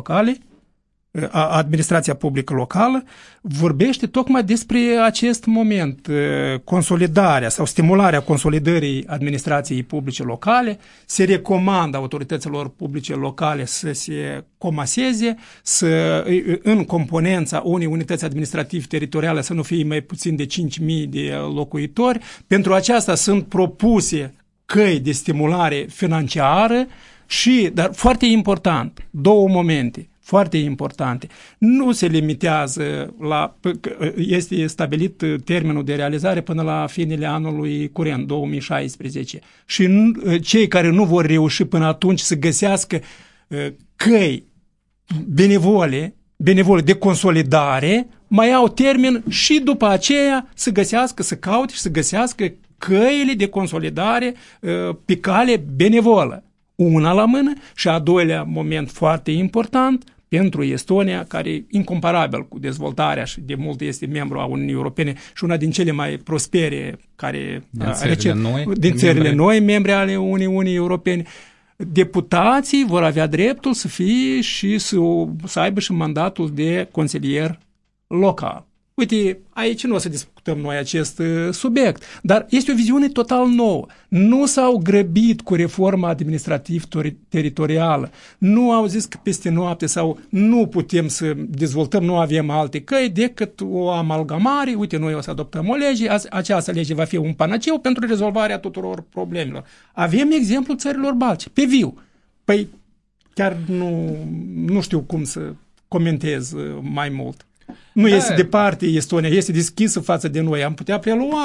publică locală vorbește tocmai despre acest moment, consolidarea sau stimularea consolidării administrației publice locale. Se recomandă autorităților publice locale să se comaseze, în componența unei unități administrativ-teritoriale să nu fie mai puțin de 5.000 de locuitori. Pentru aceasta sunt propuse căi de stimulare financiară dar foarte important, două momente foarte importante. Nu se limitează este stabilit termenul de realizare până la finele anului curent, 2016. Și cei care nu vor reuși până atunci să găsească căi benevole de consolidare, mai au termen și după aceea să caute și să găsească căile de consolidare pe cale benevolă. Una la mână și a doilea moment foarte important pentru Estonia, care e incomparabil cu dezvoltarea și de mult este membru a Uniunii Europene și una din cele mai prospere din țările noi, membre ale Uniunii Europene. Deputații vor avea dreptul să fie și să aibă și mandatul de consilier local. Uite, aici nu o să discutăm noi acest subiect, dar este o viziune total nouă. Nu s-au grăbit cu reforma administrativ-teritorială, nu au zis că peste noapte sau nu putem să dezvoltăm, nu avem alte căi decât o amalgamare. Uite, noi o să adoptăm o lege, această lege va fi un panaceu pentru rezolvarea tuturor problemelor. Avem exemplul țărilor baltice, pe viu. Păi chiar nu știu cum să comentez mai mult. Nu este departe Estonia, este deschisă față de noi. Am putea prelua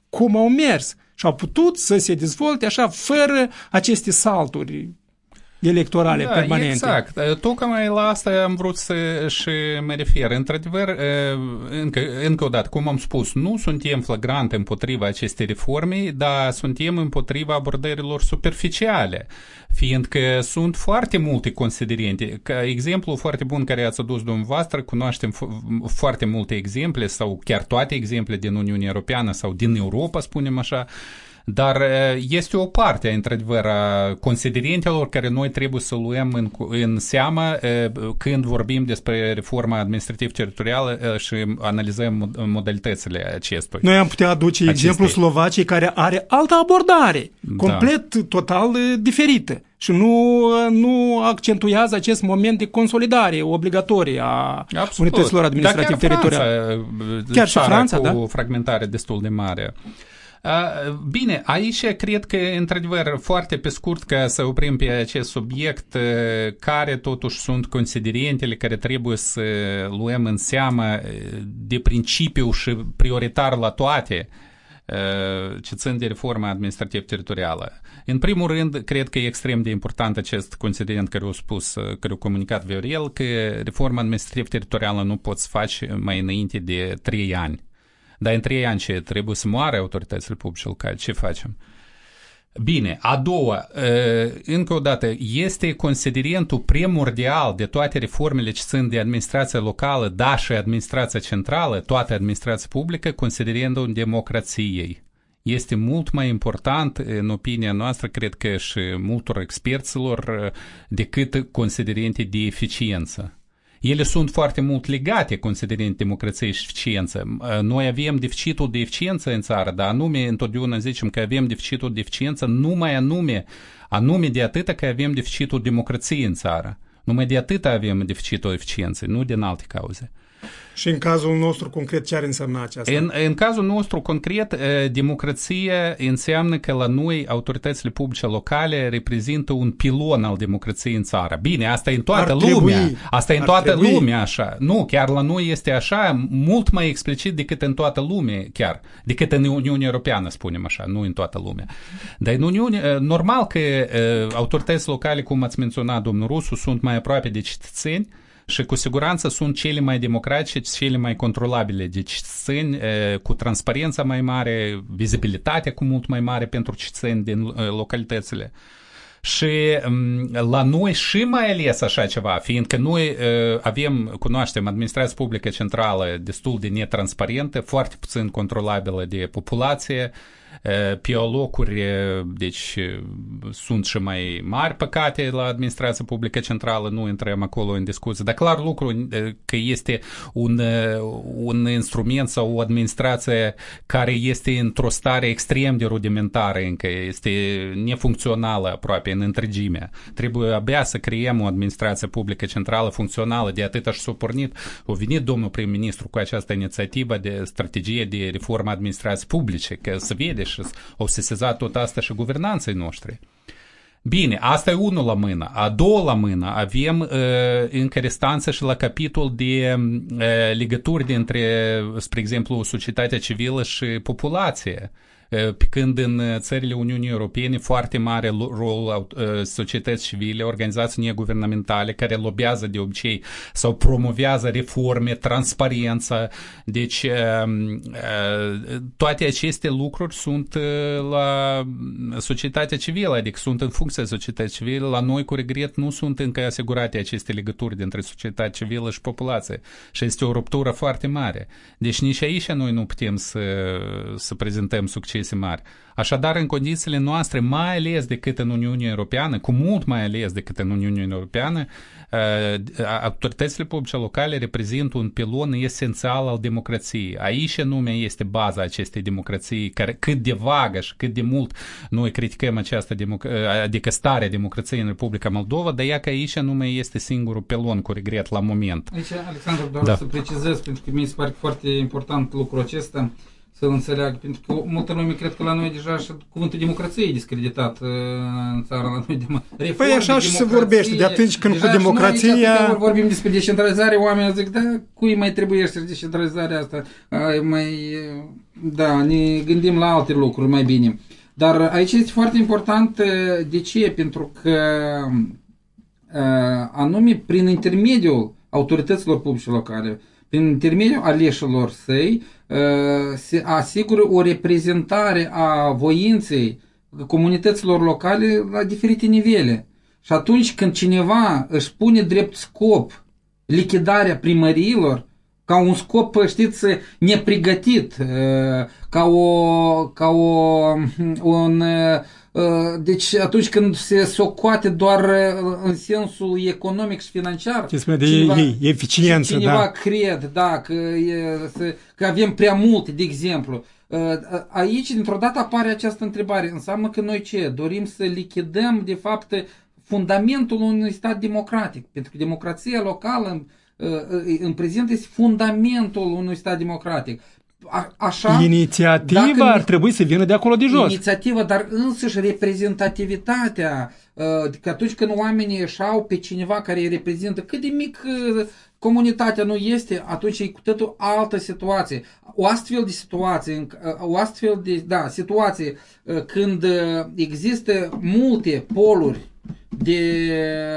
cum au mers și au putut să se dezvolte așa fără aceste salturi electorale permanente. Exact. Tocmai la asta am vrut să și mă refer. Într-adevăr, încă o dată, cum am spus, nu suntem flagrant împotriva acestei reforme, dar suntem împotriva abordărilor superficiale, fiindcă sunt foarte multe considerente. Ca exemplu foarte bun care ați adus dumneavoastră, cunoaștem foarte multe exemple sau chiar toate exemple din Uniunea Europeană sau din Europa, spunem așa. Dar este o parte, într-adevăr, a considerentelor care noi trebuie să luăm în seamă când vorbim despre reforma administrativ-teritorială și analizăm modalitățile acestuia. Noi am putea aduce exemplul Slovaciei, care are altă abordare, complet, total diferită. Și nu accentuează acest moment de consolidare obligatorie a unităților administrativ-teritoriale. Chiar și Franța, cu o fragmentare destul de mare. Bine, aici cred că, într-adevăr, foarte pe scurt, ca să oprim pe acest subiect, care totuși sunt considerentele care trebuie să luăm în seamă de principiu și prioritar la toate ce țin de reforma administrativ-teritorială. În primul rând, cred că e extrem de important acest considerent care a spus, care a comunicat Viorel, că reforma administrativ-teritorială nu poți face mai înainte de 3 ani. Dar în 3 ani ce trebuie să moară autoritățile publice locale? Ce facem? Bine, a doua, încă o dată, este considerentul primordial de toate reformele ce țin de administrația locală, dar și administrația centrală, toată administrația publică, considerentul democrației. Este mult mai important, în opinia noastră, cred că și multor experților, decât considerente de eficiență. Ele sunt foarte mult legate, considerând democrație și eficiență. Noi avem deficitul de eficiență în țară, dar anume, întotdeauna zicem că avem deficitul de eficiență numai anume de atâta că avem deficitul democrației în țară. Numai de atâta avem deficitul eficienței, nu din alte cauze. Și în cazul nostru concret, ce ar însemna aceasta? În cazul nostru concret, democrația înseamnă că la noi autoritățile publice locale reprezintă un pilon al democrației în țară. Bine, asta e în toată lumea. Asta e în toată lumea așa. Nu, chiar la noi este așa, mult mai explicit decât în toată lumea, chiar. Decât în Uniunea Europeană, spunem așa, nu în toată lumea. Dar în Uniune, normal că autoritățile locale, cum ați menționat, domnul Rusu, sunt mai aproape de cetățeni, și cu siguranță sunt cele mai democratice, cele mai controlabile de cetățeni, cu transparența mai mare, vizibilitatea cu mult mai mare pentru cetățeni din localitățile. Și la noi și mai ales așa ceva, fiindcă noi cunoaștem administrația publică centrală destul de netransparentă, foarte puțin controlabilă de populație, pe locuri, deci sunt și mai mari păcate la administrația publică centrală, nu intrăm acolo în discuție, dar clar lucru că este un instrument sau o administrație care este într-o stare extrem de rudimentară încă, este nefuncțională aproape în întregime. Trebuie abia să creăm o administrație publică centrală funcțională, de atât și s-a pornit. A venit domnul prim-ministru cu această inițiativă de strategie de reformă administrației publice, că se vede și au sesizat tot asta și guvernanței noștri. Bine, asta e unul la mână. A doua la mână avem încă restanță și la capitol de legături dintre, spre exemplu, societatea civilă și populație. Pe când în țările Uniunii Europene foarte mare rol societăți civile, organizații neguvernamentale care lobează de obicei sau promovează reforme, transparență. Deci toate aceste lucruri sunt la societatea civilă, adică sunt în funcție de societatea civilă. La noi, cu regret, nu sunt încă asigurate aceste legături dintre societatea civilă și populație. Și este o ruptură foarte mare. Deci nici aici noi nu putem să prezentăm succes mari. Așadar, în condițiile noastre, mai ales decât în Uniunea Europeană, cu mult mai ales decât în Uniunea Europeană, autoritățile publice locale reprezintă un pilon esențial al democrației. Aici anume este baza acestei democrații, care cât de vagă și cât de mult noi criticăm această adică starea democrației în Republica Moldova, dar ea că aici anume este singurul pilon, cu regret, la moment. Aici, Alexandru, doar să precizez, pentru că mi se pare foarte important lucrul acesta, să înțeleagă, pentru că multă lume cred că la noi deja și cuvântul democrație e discreditat în țara la noi. Păi așa și se vorbește, de atunci când cu democrația... Noi vorbim despre decentralizare, oamenii zic, da, cui mai trebuie să descentralizarea asta? Da, ne gândim la alte lucruri mai bine. Dar aici este foarte important. De ce? Pentru că anume prin intermediul autorităților publice locale, prin intermediul aleșilor săi, se asigură o reprezentare a voinței comunităților locale la diferite nivele. Și atunci când cineva își pune drept scop lichidarea primăriilor, ca un scop, știți, nepregătit, deci atunci când se socoate doar în sensul economic și financiar, cineva crede, că avem prea multe, de exemplu. Aici, dintr-o dată, apare această întrebare. Înseamnă că noi ce? Dorim să lichidăm, de fapt, fundamentul unui stat democratic. Pentru că democrația locală în prezent este fundamentul unui stat democratic. Așa, inițiativa ar trebui să vină de acolo de jos. Inițiativa, dar însăși reprezentativitatea, că atunci când oamenii își au pe cineva care îi reprezintă, cât de mic comunitatea nu este, atunci e cu totul altă situație. O astfel de situație, când există multe poluri de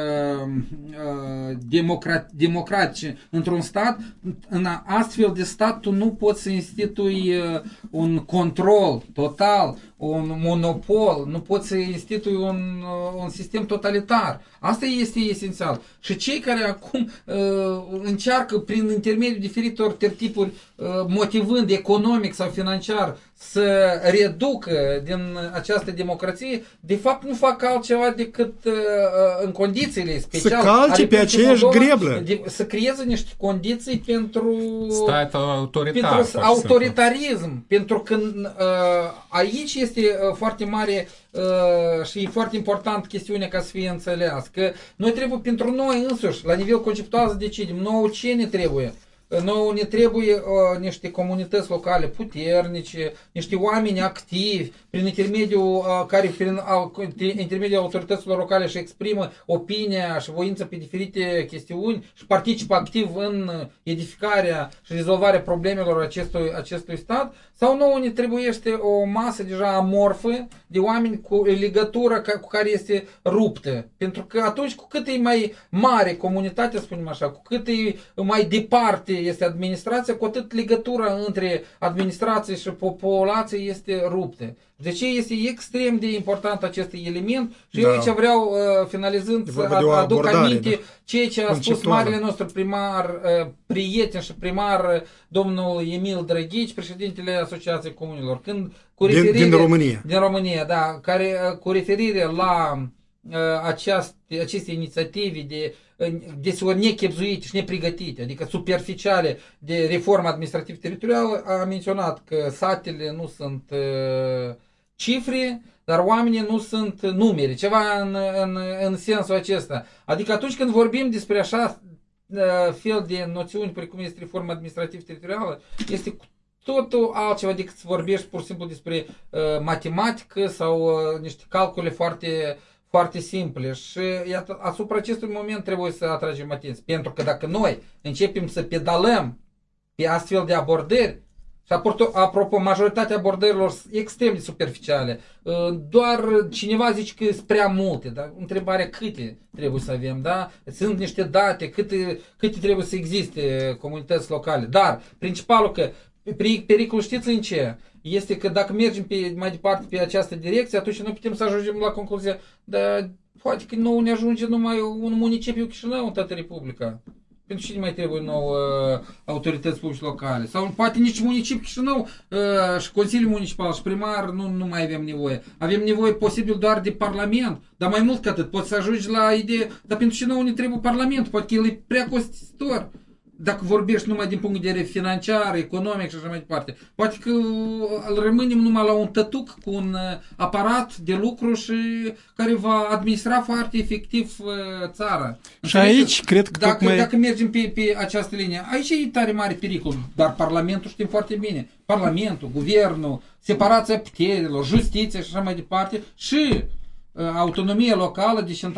democratice într-un stat, în astfel de stat tu nu poți să institui un control total, un monopol, nu poți să institui un sistem totalitar. Asta este esențial. Și cei care acum încearcă prin intermediul diferitor tertipuri, motivând economic sau financiar, să reducă din această democrație, de fapt nu fac altceva decât în condițiile speciale. Să calce pe aceeași greblă. Să creeze niște condiții pentru stat autoritar. Pentru autoritarism. Pentru că aici este foarte mare și e foarte important chestiunea ca să fie înțeleasă. Că noi trebuie pentru noi însuși, la nivel conceptual, să decidem nouă ce ne trebuie. Nouă ne trebuie niște comunități locale puternice, niște oameni activi, prin intermediul intermediul autorităților locale și exprimă opinia și voința pe diferite chestiuni și participă activ în edificarea și rezolvarea problemelor acestui stat, sau nouă ne trebuiește o masă deja amorfă de oameni cu legătură cu care este ruptă. Pentru că atunci cu cât e mai mare comunitatea, spunem așa, cu cât e mai departe este administrația, cu atât legătura între administrație și populație este ruptă. De ce este extrem de important acest element și eu aici vreau, finalizând, să aduc aminte ceea ce a spus marele nostru primar, prieten și primar, domnul Emil Drăghici, președintele Asociației Comunilor, când cu referire, din România, da, care cu referire la aceste inițiative deseori nechepzuite și nepregătite, adică superficiale de reformă administrativ-teritorială, a menționat că satele nu sunt cifre, dar oamenii nu sunt numere, ceva în sensul acesta. Adică atunci când vorbim despre așa fel de noțiuni precum este reforma administrativ-teritorială, este cu totul altceva decât să vorbești pur și simplu despre matematică sau niște calcule foarte simple. Și iată, asupra acestui moment trebuie să atragem atenție. Pentru că dacă noi începem să pedalăm pe astfel de abordări, și apropo, majoritatea abordărilor sunt extrem de superficiale, doar cineva zice că sunt prea multe, dar întrebarea câte trebuie să avem, da? Sunt niște date, câte trebuie să existe comunități locale. Dar principalul că pericolul știți în ce? Este că dacă mergem mai departe pe această direcție, atunci noi putem să ajungem la concluzia, dar poate că nouă ne ajunge numai un municipiu Chișinău în toată Republica. Pentru cine mai trebuie nou autorități publice locale? Sau poate nici municipiul Chișinău și Consiliul Municipal și primar nu mai avem nevoie. Avem nevoie posibil doar de Parlament, dar mai mult ca atât. Poți să ajungi la idee, dar pentru ce nouă ne trebuie Parlament? Poate că el e prea costisitor. Dacă vorbești numai din punct de vedere financiar, economic și așa mai departe. Poate că rămânem numai la un tătuc cu un aparat de lucru și care va administra foarte efectiv țara. Și aici cred că dacă mergem pe această linie, aici e tare mare pericol, dar Parlamentul știm foarte bine. Parlamentul, guvernul, separația puterilor, justiția și așa mai departe și autonomie locală,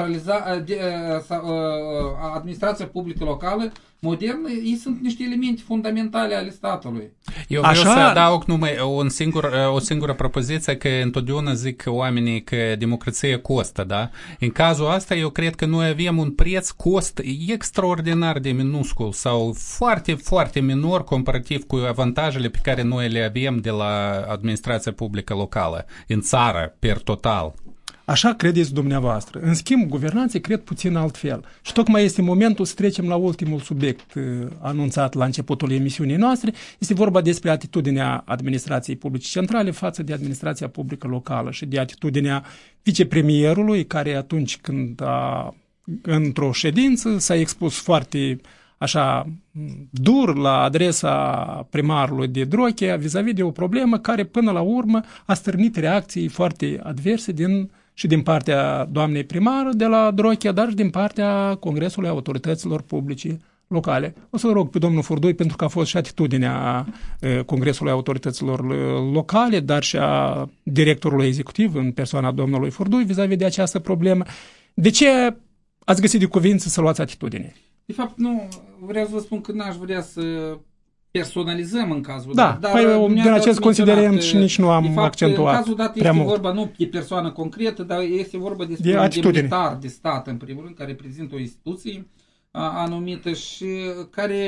administrația publică locală modernă, ei sunt niște elemente fundamentale ale statului. Eu vreau să adaug numai o singură propoziție, că întotdeauna zic oamenii că democrația costă, da? În cazul ăsta eu cred că noi avem un cost extraordinar de minuscul sau foarte, foarte minor comparativ cu avantajele pe care noi le avem de la administrația publică locală în țară, per total. Așa credeți dumneavoastră. În schimb, guvernanții cred puțin altfel. Și tocmai este momentul să trecem la ultimul subiect anunțat la începutul emisiunii noastre. Este vorba despre atitudinea administrației publice centrale față de administrația publică locală și de atitudinea vicepremierului, care atunci când într-o ședință s-a expus foarte așa dur la adresa primarului de Drochea vis-a-vis de o problemă care până la urmă a stârnit reacții foarte adverse și din partea doamnei primară de la Drochea, dar și din partea Congresului Autorităților Publice Locale. O să rog pe domnul Furdui, pentru că a fost și atitudinea Congresului Autorităților Locale, dar și a directorului executiv în persoana domnului Furdui vis-a-vis de această problemă. De ce ați găsit de cuvință să luați atitudine? De fapt, nu, vreau să vă spun că n-aș vrea să personalizăm în cazul dat. Da, din acest considerent și nici nu am accentuat. În cazul dat este vorba nu de persoană concretă, dar este vorba despre un demnitar de stat, în primul rând, care reprezintă o instituție anumită și care,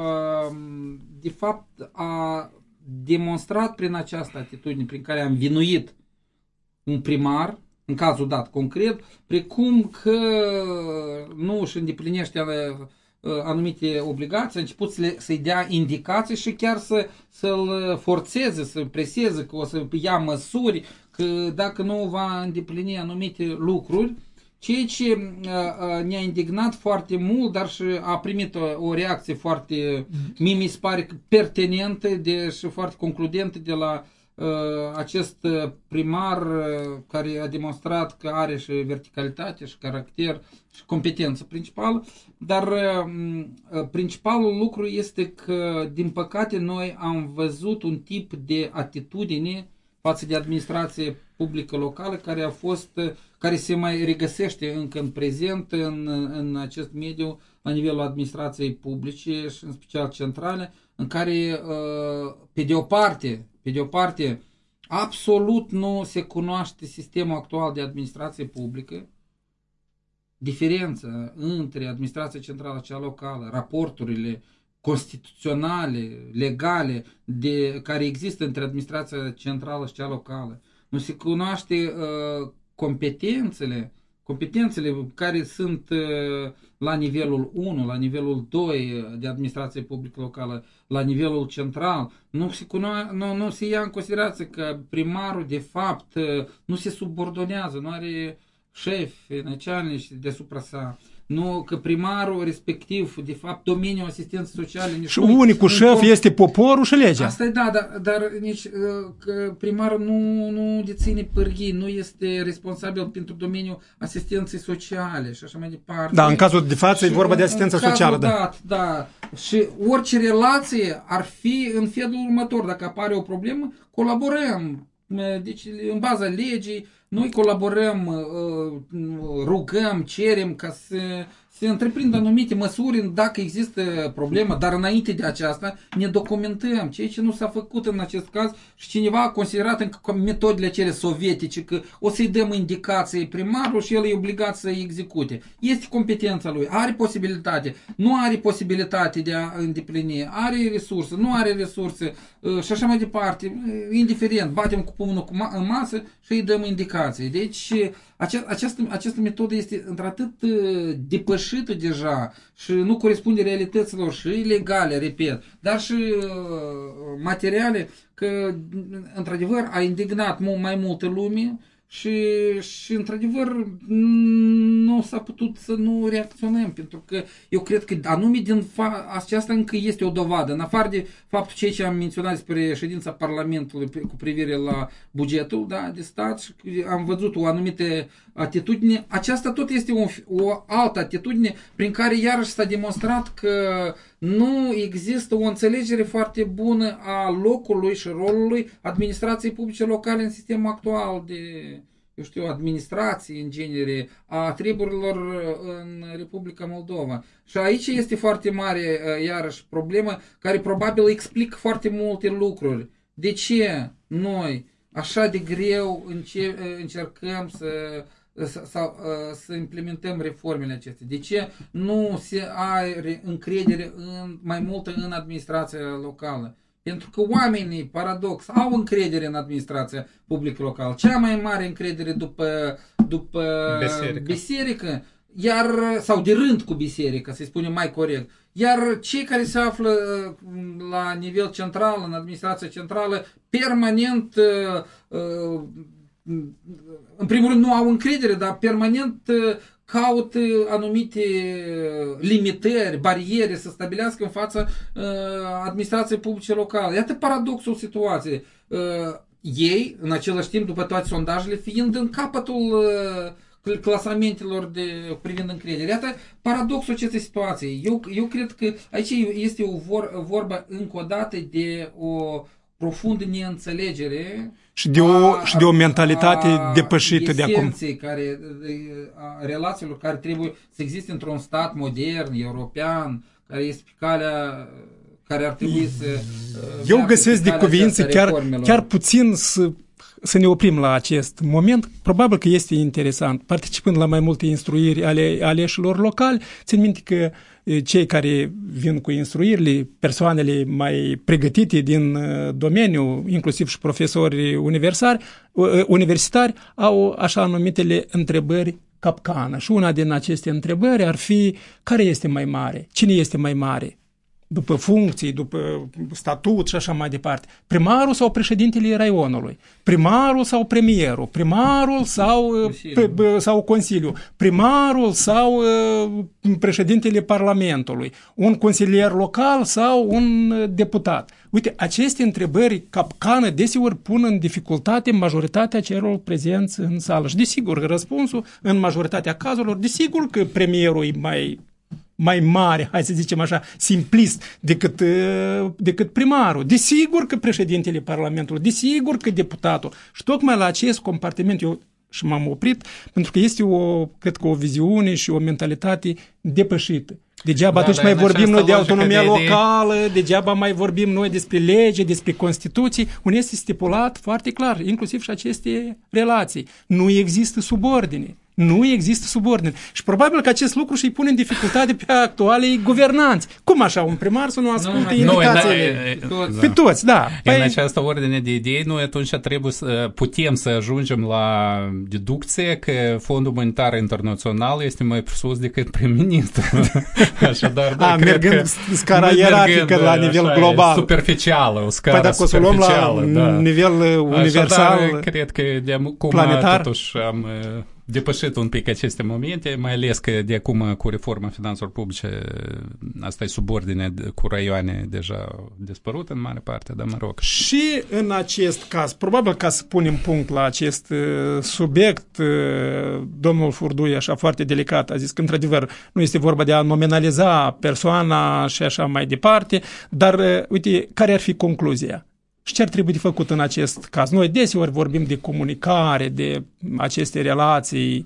de fapt, a demonstrat prin această atitudine prin care a învinuit un primar, în cazul dat concret, precum că nu își îndeplinește anumite obligații, a început să-i dea indicații și chiar să-l forțeze, să preseze, că o să ia măsuri, că dacă nu va îndeplini anumite lucruri, ceea ce ne-a indignat foarte mult, dar și a primit o reacție foarte, mie mi se pare, pertinentă și foarte concludentă de la acest primar care a demonstrat că are și verticalitate și caracter și competență principală, dar principalul lucru este că, din păcate, noi am văzut un tip de atitudine față de administrație publică locală care se mai regăsește încă în prezent în acest mediu la nivelul administrației publice și în special centrale, în care pe de o parte absolut nu se cunoaște sistemul actual de administrație publică, diferența între administrația centrală și cea locală, raporturile constituționale, legale care există între administrația centrală și cea locală. Nu se cunoaște competențele care sunt la nivelul 1, la nivelul 2 de administrație publică locală, la nivelul central. Nu se ia în considerație că primarul de fapt nu se subordonează, nu are șefi, начальnici deasupra sa. Nu, că primarul respectiv, de fapt, domeniul asistenței sociale... Și unicul șef este poporul și legea. Asta e, da, dar nici că primarul nu deține pârghii, nu este responsabil pentru domeniul asistenței sociale și așa mai departe. Da, în cazul de față e vorba de asistență socială. Da. Și orice relație ar fi în felul următor. Dacă apare o problemă, colaborăm. Deci, în baza legii, noi colaborăm, rugăm, cerem ca să se întreprindă anumite măsuri dacă există problemă, dar înainte de aceasta ne documentăm, ceea ce nu s-a făcut în acest caz și cineva a considerat încă metodele cele sovietice, că o să-i dăm indicații primarul și el e obligat să-i execute. Este competența lui, are posibilitate, nu are posibilitate de a îndeplini, are resurse, nu are resurse și așa mai departe, indiferent, batem cu pumnul în masă și îi dăm indicații. Deci această metodă este într-atât depășită deja și nu corespunde realităților și legale, repet, dar și materiale, că într-adevăr a indignat mai multă lume și într-adevăr nu s-a putut să nu reacționăm, pentru că eu cred că anume din aceasta încă este o dovadă, în afară de faptul ce am menționat despre ședința Parlamentului cu privire la bugetul de stat și am văzut o anumită atitudine, aceasta tot este o altă atitudine prin care iarăși s-a demonstrat că nu există o înțelegere foarte bună a locului și rolului administrației publice locale în sistemul actual eu știu, administrației în genere, a treburilor în Republica Moldova. Și aici este foarte mare, iarăși, problemă care probabil explică foarte multe lucruri. De ce noi așa de greu încercăm să implementăm reformele acestea? De ce nu se are încredere mai multă în administrația locală? Pentru că oamenii, paradox, au încredere în administrația publică locală. Cea mai mare încredere după biserică, sau de rând cu biserica, să-i spunem mai corect. Iar cei care se află la nivel central, în administrația centrală, permanent, în primul rând nu au încredere, dar permanent caută anumite limitări, bariere să stabilească în fața administrației publice locale. Iată paradoxul situației. Ei, în același timp, după toate sondajele, fiind în capătul clasamentelor privind încredere. Iată paradoxul acestei situații. Eu cred că aici este vorba încă o dată de o profundă neînțelegere și de o mentalitate depășită de acum. Relațiilor care trebuie să existe într-un stat modern, european, care este pe calea care ar trebui să... Eu găsesc de cuvință chiar puțin să ne oprim la acest moment. Probabil că este interesant. Participând la mai multe instruiri ale aleșilor locali, țin minte că cei care vin cu instruirile, persoanele mai pregătite din domeniu, inclusiv și profesori universitari, au așa numitele întrebări capcană. Și una din aceste întrebări ar fi: care este mai mare? Cine este mai mare? După funcții, după statut și așa mai departe. Primarul sau președintele raionului? Primarul sau premierul? Primarul sau Consiliul? Primarul sau președintele Parlamentului? Un consilier local sau un deputat? Uite, aceste întrebări capcană deseori pun în dificultate majoritatea celor prezenți în sală. Și desigur, răspunsul în majoritatea cazurilor, desigur că premierul e mai mare, hai să zicem așa, simplist decât primarul. Desigur că președintele Parlamentului, desigur că deputatul. Și tocmai la acest compartiment eu și m-am oprit, pentru că este cred că o viziune și o mentalitate depășită. Degeaba atunci mai vorbim noi de autonomia locală, degeaba mai vorbim noi despre lege, despre Constituții, unde este stipulat foarte clar, inclusiv și aceste relații. Nu există subordine. Nu există subordine. Și probabil că acest lucru și-i pune în dificultate pe actualei guvernanți. Cum așa, un primar să nu asculte indicațiile? Pe toți, da. În această ordine de idei, noi atunci putem să ajungem la deducție că Fondul Monetar Internațional este mai presus decât prim-ministru. Așadar, mergând scara ierarhică la nivel global. Superficială, o scară superficială. La nivel universal, așadar, cred că de acum planetar. Totuși am depășit un pic aceste momente, mai ales că de acum cu reforma finanțelor publice asta e subordine cu raioane deja dispărut în mare parte, dar mă rog. Și în acest caz, probabil ca să punem punct la acest subiect, domnul Furdui așa foarte delicat a zis că într-adevăr nu este vorba de a nominaliza persoana și așa mai departe, dar uite, care ar fi concluzia? Și ce ar trebui de făcut în acest caz? Noi deseori vorbim de comunicare, de aceste relații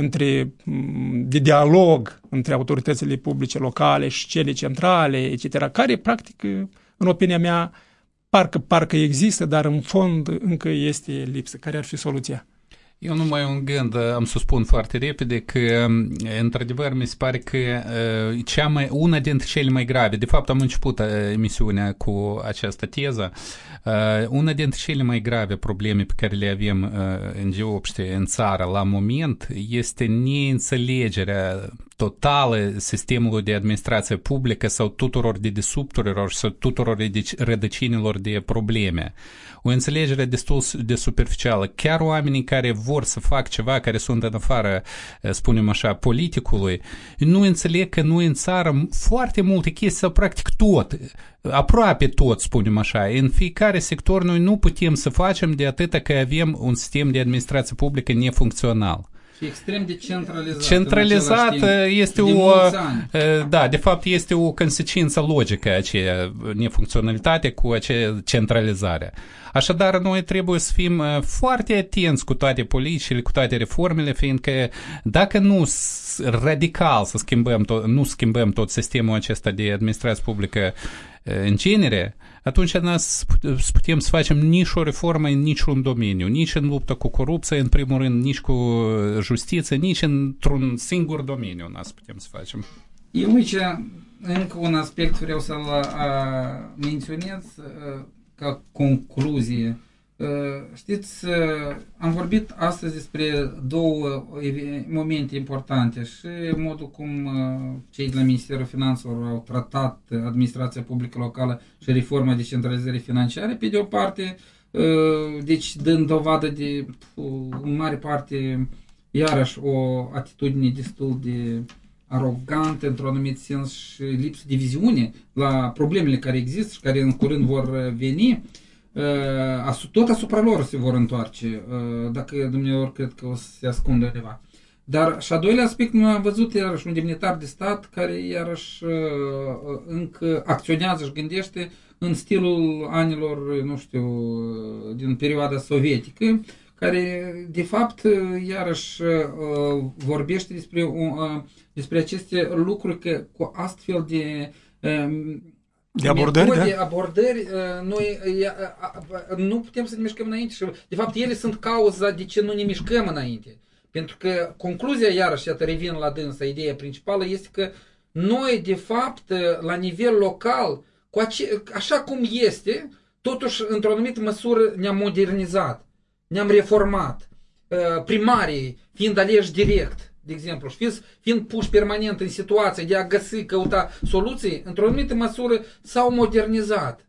de dialog între autoritățile publice locale și cele centrale, etc., care, practic, în opinia mea, parcă există, dar în fond încă este lipsă. Care ar fi soluția? Eu numai un gând, am să spun foarte repede că, într-adevăr, mi se pare că una dintre cele mai grave, de fapt am început emisiunea cu această teză, una dintre cele mai grave probleme pe care le avem în geopște, în țară, la moment, este neînțelegerea totală sistemului de administrație publică sau tuturor dedesubturilor sau tuturor rădăcinilor de probleme. O înțelegere destul de superficială. Chiar oamenii care vor să fac ceva, care sunt în afară, spunem așa, politicului, nu înțeleg că noi în țară foarte multe chestii sau practic tot, aproape tot, spunem așa. În fiecare sector noi nu putem să facem de atâta că avem un sistem de administrație publică nefuncțional. Și extrem de centralizat. Centralizat este de o... Da, de fapt este o consecință logică aceea nefuncționalitate cu acea centralizare. Așadar, noi trebuie să fim foarte atenți cu toate politicile, cu toate reformele, fiindcă dacă nu radical să schimbăm nu schimbăm tot sistemul acesta de administrație publică în genere, atunci nu putem să facem nici o reformă în niciun domeniu, nici în luptă cu corupție, în primul rând, nici cu justiție, nici într-un singur domeniu nu putem să facem. Eu aici încă un aspect vreau să-l menționez ca concluzie. Știți, am vorbit astăzi despre două momente importante și modul cum cei de la Ministerul Finanțelor au tratat administrația publică locală și reforma decentralizării financiare, pe de o parte, deci dând dovadă de, în mare parte, iarăși o atitudine destul de arogantă, într-un anumit sens, și lipsă de viziune la problemele care există și care în curând vor veni, tot asupra lor se vor întoarce, dacă dumneavoastră cred că o să se ascundă undeva. Dar și a doilea aspect, noi am văzut iarăși un demnitar de stat care iarăși încă acționează și gândește în stilul anilor, nu știu, din perioada sovietică, care de fapt iarăși vorbește despre aceste lucruri, că cu astfel de abordări, noi nu putem să ne mișcăm înainte și de fapt ele sunt cauza de ce nu ne mișcăm înainte. Pentru că concluzia, iarăși, iată, revin la dânsa, ideea principală este că noi de fapt la nivel local, așa cum este, totuși într-o anumită măsură ne-am modernizat, ne-am reformat, primarii fiind aleși direct, de exemplu, și fiind puși permanent în situația de a găsi, căuta soluții, într-o anumită măsură s-au modernizat.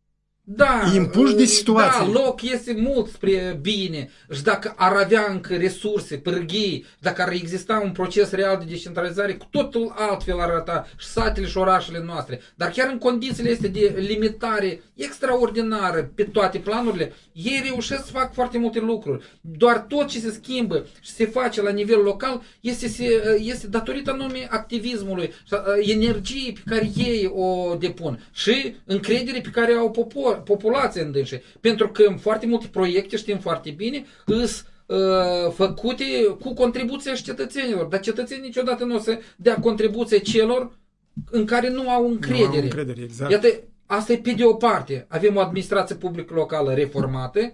Da, impuși de situație. Da, loc este mult spre bine și dacă ar avea încă resurse, pârghii, dacă ar exista un proces real de descentralizare, cu totul altfel ar arăta și satele și orașele noastre. Dar chiar în condițiile astea de limitare extraordinară pe toate planurile, ei reușesc să facă foarte multe lucruri. Doar tot ce se schimbă și se face la nivel local este datorită anume activismului, energiei pe care ei o depun și încredere pe care au populația în dânșe. Pentru că foarte multe proiecte, știm foarte bine, sunt făcute cu contribuția și cetățenilor. Dar cetățenii niciodată nu o să dea contribuție celor în care nu au încredere. Nu au încredere, exact. Iată, asta e pe de o parte. Avem o administrație publică locală reformată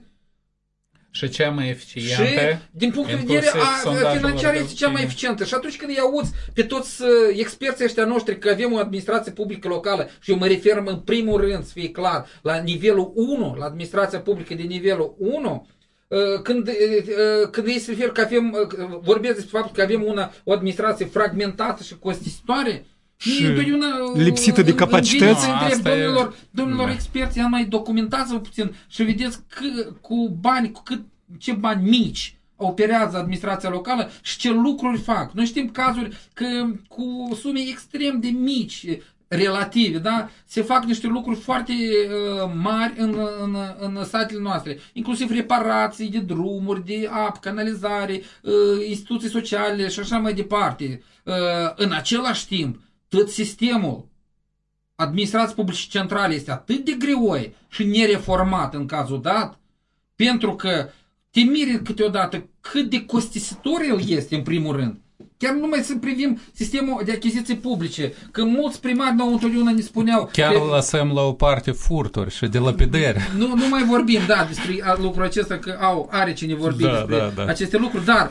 și cea mai eficientă. Și din punct de vedere financiar este cea mai eficientă. Și atunci când îi auzi pe toți experții ăștia noștri că avem o administrație publică locală, și eu mă refer în primul rând, să fie clar, la nivelul 1, la administrația publică de nivelul 1, când ei se refer că vorbesc despre faptul că avem o administrație fragmentată și costisitoare, și lipsită de capacități. Domnilor experți, ia mai documentați-vă puțin și vedeți cu bani, ce bani mici operează administrația locală și ce lucruri fac. Noi știm cazuri că cu sume extrem de mici relative, da? Se fac niște lucruri foarte mari în satele noastre, inclusiv reparații de drumuri, de apă, canalizare, instituții sociale și așa mai departe. În același timp, tot sistemul administrației publice centrale este atât de greoi și nereformat în cazul dat, pentru că te miri câteodată cât de costisitor el este în primul rând. Chiar numai să privim sistemul de achiziții publice, că mulți primari nouă întotdeauna ne spuneau... Chiar lăsăm la o parte furturi și dilapidări. Nu mai vorbim, da, despre lucrul acesta, că are cine vorbi despre aceste lucruri, dar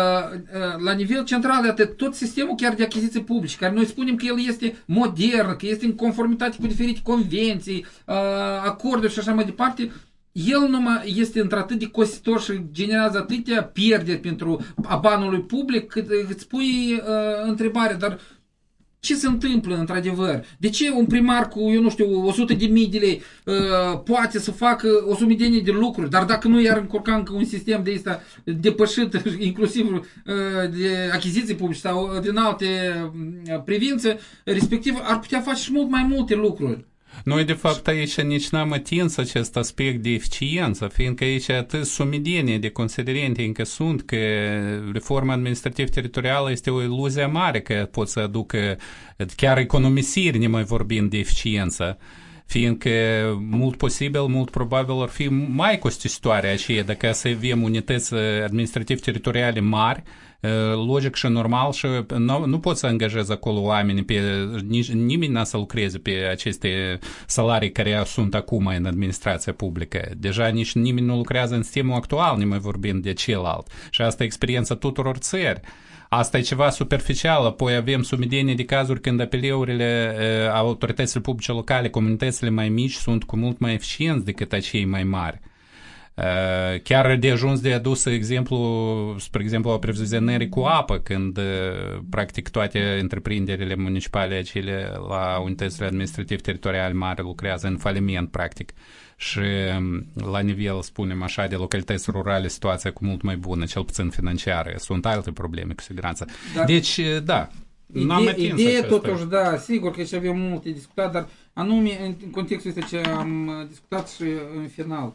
la nivel central, iată, tot sistemul chiar de achiziții publice, care noi spunem că el este modern, că este în conformitate cu diferite convenții, acorduri și așa mai departe, el numai este într-atât de costisitor și generează atâtea pierderi pentru banului public, cât îți pui întrebare, dar ce se întâmplă într-adevăr? De ce un primar cu, eu nu știu, 100.000 de lei poate să facă 100.000 de lucruri, dar dacă nu i-ar încurca încă un sistem de ăsta depășit, inclusiv de achiziții publice sau din alte privințe, respectiv ar putea face și mult mai multe lucruri. Noi, de fapt, aici nici n-am atins acest aspect de eficiență, fiindcă aici atât sumedenie de considerente încă sunt că reforma administrativ-teritorială este o iluzie mare că pot să aducă chiar economisiri, nemai vorbind de eficiență, fiindcă mult posibil, mult probabil ar fi mai costisitoare aceea dacă să avem unități administrativ-teritoriale mari, logic și normal și nu pot să angajez acolo oameni, nimeni n-a să lucreze pe aceste salarii care sunt acum în administrația publică. Deja nici nimeni nu lucrează în sistemul actual, nemai vorbind de celălalt. Și asta e experiența tuturor țări. Asta e ceva superficial, apoi avem sumedenie de cazuri când apeleurile autoritățile publice locale, comunitățile mai mici sunt cu mult mai eficienți decât acei mai mari. Chiar de ajuns de adus exemplu, spre exemplu, o previzionare cu apă, când practic toate întreprinderile municipale acele la unitățile administrativ-teritoriale mari lucrează în faliment, practic. Și la nivel, spunem așa, de localități rurale, situația cu mult mai bună, cel puțin financiară. Sunt alte probleme, cu siguranță. Dar deci, da, n-am atins ideea totuși, da, sigur că aici avem multe discutat, dar anume în contextul ăsta ce am discutat și în final.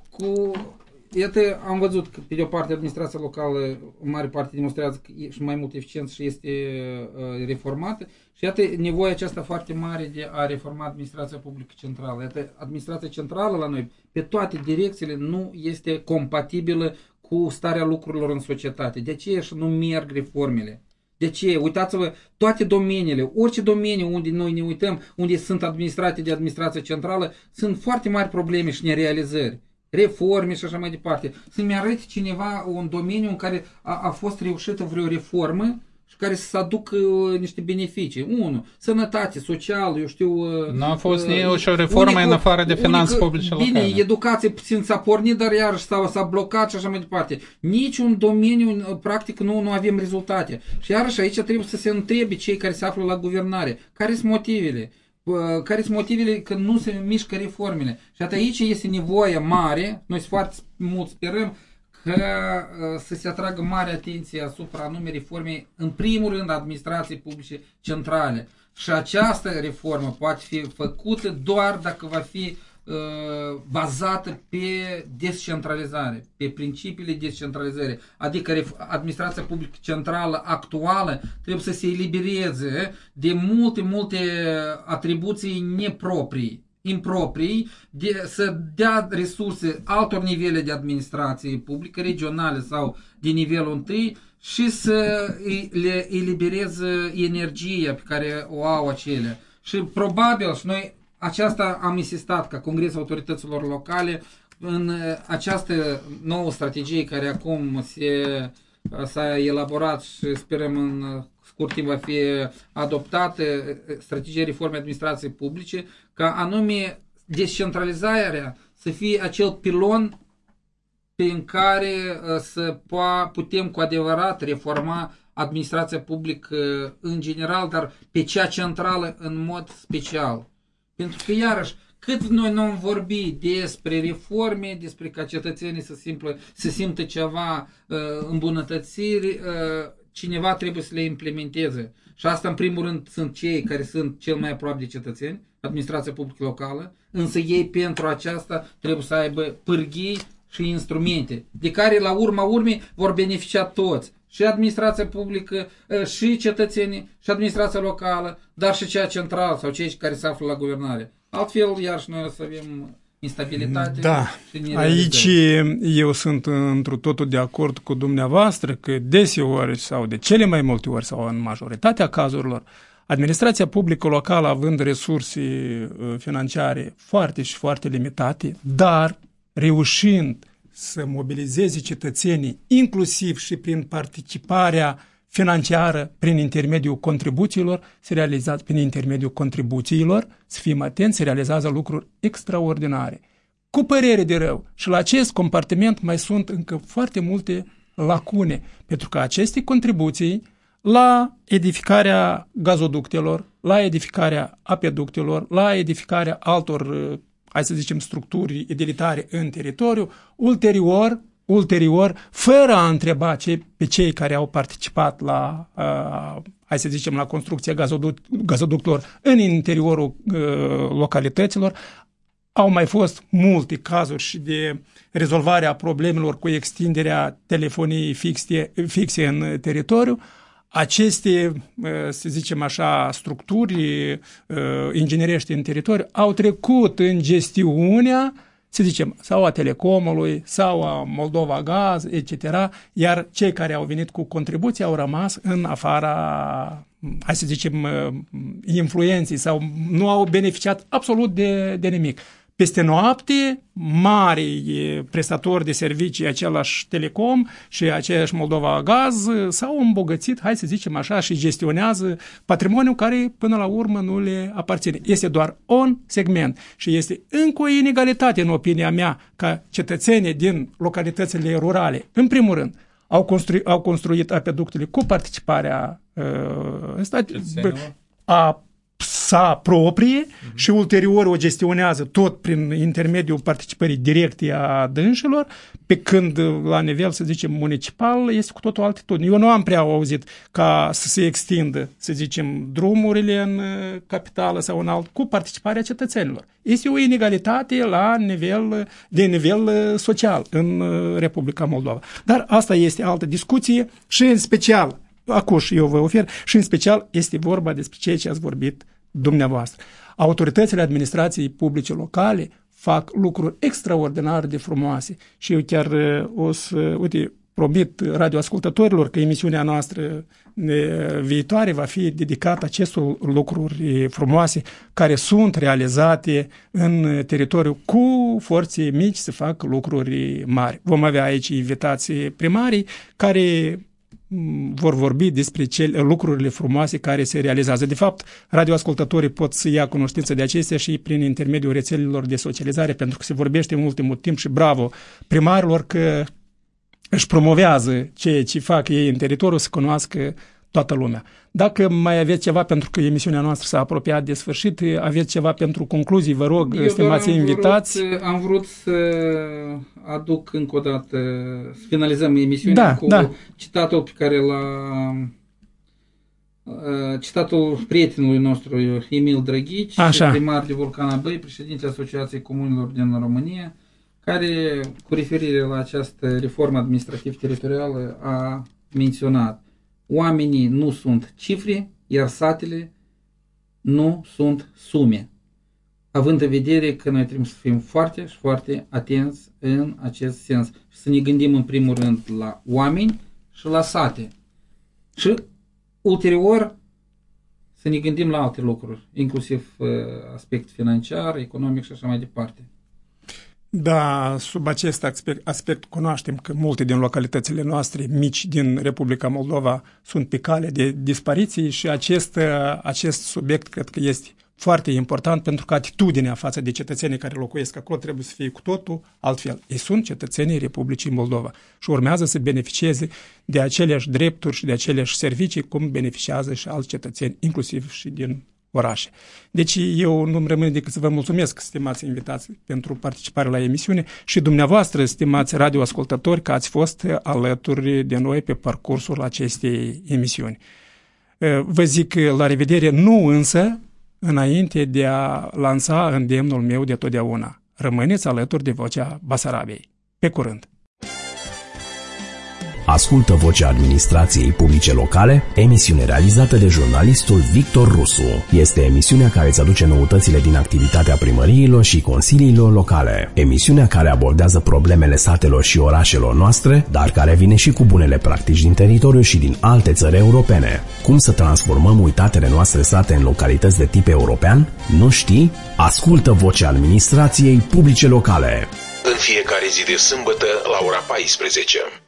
Iată, am văzut că, pe de o parte, administrația locală, în mare parte, demonstrează că e și mai mult eficiență și este reformată. Și iată, nevoia aceasta foarte mare de a reforma administrația publică centrală. Iată, administrația centrală la noi, pe toate direcțiile, nu este compatibilă cu starea lucrurilor în societate. De aceea și nu merg reformele. De ce? Uitați-vă, toate domeniile, orice domeniu unde noi ne uităm, unde sunt administrate de administrația centrală, sunt foarte mari probleme și nerealizări. Reforme și așa mai departe. Să-mi arăt cineva un domeniu în care a fost reușită vreo reformă și care să aducă niște beneficii. 1. Sănătate, social, eu știu... Nu a fost nici o reformă în afară de finanțe publice locale. Bine, educație puțin s-a pornit, dar iarăși s-a blocat și așa mai departe. Niciun domeniu, practic, nu avem rezultate. Și iarăși aici trebuie să se întrebe cei care se află la guvernare. Care sunt motivele? Care sunt motivele că nu se mișcă reformele. Și atât aici este nevoie mare, noi foarte mult sperăm că să se atragă mare atenție asupra anume reformei, în primul rând, administrației publice centrale. Și această reformă poate fi făcută doar dacă va fi bazată pe descentralizare, pe principiile descentralizării. Adică administrația publică centrală actuală trebuie să se elibereze de multe atribuții neproprii, improprii, să dea resurse altor nivele de administrație publică, regionale sau de nivelul 1 și să le elibereze energia pe care o au acelea. Și probabil, și noi aceasta am insistat ca Congresul Autorităților Locale în această nouă strategie care acum s-a elaborat și sperăm în scurt timp va fi adoptată, strategia reformei administrației publice, ca anume descentralizarea să fie acel pilon prin care să putem cu adevărat reforma administrația publică în general, dar pe cea centrală în mod special. Pentru că, iarăși, cât noi nu am vorbit despre reforme, despre ca cetățenii să simtă ceva îmbunătățiri, cineva trebuie să le implementeze. Și asta, în primul rând, sunt cei care sunt cel mai aproape de cetățeni, administrația publică locală, însă ei pentru aceasta trebuie să aibă pârghii și instrumente, de care la urma urmei vor beneficia toți. Și administrația publică, și cetățenii, și administrația locală, dar și cea centrală sau cei care se află la guvernare. Altfel, iarăși noi o să avem instabilitate. Da, și aici eu sunt întru totul de acord cu dumneavoastră că deseori sau de cele mai multe ori sau în majoritatea cazurilor, administrația publică locală având resurse financiare foarte limitate, dar reușind să mobilizeze cetățenii, inclusiv și prin participarea financiară, prin intermediul contribuțiilor, se realizează prin intermediul contribuțiilor, să fim atenți, se realizează lucruri extraordinare. Cu părere de rău, și la acest compartiment mai sunt încă foarte multe lacune, pentru că aceste contribuții la edificarea gazoductelor, la edificarea apeductelor, la edificarea altor hai să zicem, structuri edilitare în teritoriu, ulterior, fără a întreba pe cei care au participat la hai să zicem, la construcția gazoductelor în interiorul localităților. Au mai fost multe cazuri și de rezolvarea problemelor cu extinderea telefoniei fixe în teritoriu. Aceste, să zicem așa, structuri inginerești în teritoriu au trecut în gestiunea, să zicem, sau a Telecomului, sau a Moldova Gaz, etc., iar cei care au venit cu contribuții au rămas în afara, hai să zicem, influenții sau nu au beneficiat absolut de nimic. Peste noapte, mari prestatori de servicii, același Telecom și aceeași Moldova Gaz, s-au îmbogățit, hai să zicem așa, și gestionează patrimoniul care până la urmă nu le aparține. Este doar un segment și este încă o inegalitate, în opinia mea, ca cetățenii din localitățile rurale, în primul rând, au construit apeductele cu participarea a sa proprie și ulterior o gestionează tot prin intermediul participării directe a dânșilor, pe când la nivel, să zicem, municipal este cu totul altitudine. Eu nu am prea auzit ca să se extindă, să zicem, drumurile în capitală sau în alt, cu participarea cetățenilor. Este o inegalitate de nivel social în Republica Moldova. Dar asta este altă discuție și în special, acuș eu vă ofer, și în special este vorba despre ceea ce ați vorbit dumneavoastră. Autoritățile administrației publice locale fac lucruri extraordinar de frumoase și eu chiar promit radioascultătorilor că emisiunea noastră viitoare va fi dedicată acestor lucruri frumoase care sunt realizate în teritoriu cu forțe mici să fac lucruri mari. Vom avea aici invitații primarii care vor vorbi despre lucrurile frumoase care se realizează. De fapt, radioascultătorii pot să ia cunoștință de acestea și prin intermediul rețelelor de socializare, pentru că se vorbește în ultimul timp și bravo primarilor că își promovează ceea ce fac ei în teritoriu să cunoască toată lumea. Dacă mai aveți ceva, pentru că emisiunea noastră s-a apropiat de sfârșit, aveți ceva pentru concluzii, vă rog, stimați invitați. Am vrut să aduc încă o dată, să finalizăm emisiunea cu citatul pe care citatul prietenului nostru Emil Drăghici, primar de Vulcana Băi, președinte Asociației Comunilor din România, care, cu referire la această reformă administrativ-teritorială, a menționat: oamenii nu sunt cifre, iar satele nu sunt sume. Având în vedere că noi trebuie să fim foarte și foarte atenți în acest sens. Să ne gândim în primul rând la oameni și la sate. Și ulterior să ne gândim la alte lucruri, inclusiv aspect financiar, economic și așa mai departe. Da, sub acest aspect cunoaștem că multe din localitățile noastre mici din Republica Moldova sunt pe cale de dispariție și acest subiect cred că este foarte important, pentru că atitudinea față de cetățenii care locuiesc acolo trebuie să fie cu totul altfel. Ei sunt cetățenii Republicii Moldova și urmează să beneficieze de aceleași drepturi și de aceleași servicii cum beneficiază și alți cetățeni, inclusiv și din orașe. Deci eu nu-mi rămâne decât să vă mulțumesc, stimați invitați, pentru participarea la emisiune și dumneavoastră, stimați radioascultători, că ați fost alături de noi pe parcursul acestei emisiuni. Vă zic la revedere, nu însă înainte de a lansa îndemnul meu de totdeauna. Rămâneți alături de Vocea Basarabiei. Pe curând! Ascultă Vocea Administrației Publice Locale, emisiune realizată de jurnalistul Victor Rusu. Este emisiunea care îți aduce noutățile din activitatea primăriilor și consiliilor locale. Emisiunea care abordează problemele satelor și orașelor noastre, dar care vine și cu bunele practici din teritoriu și din alte țări europene. Cum să transformăm uitatele noastre sate în localități de tip european? Nu știi? Ascultă Vocea Administrației Publice Locale. În fiecare zi de sâmbătă la ora 14.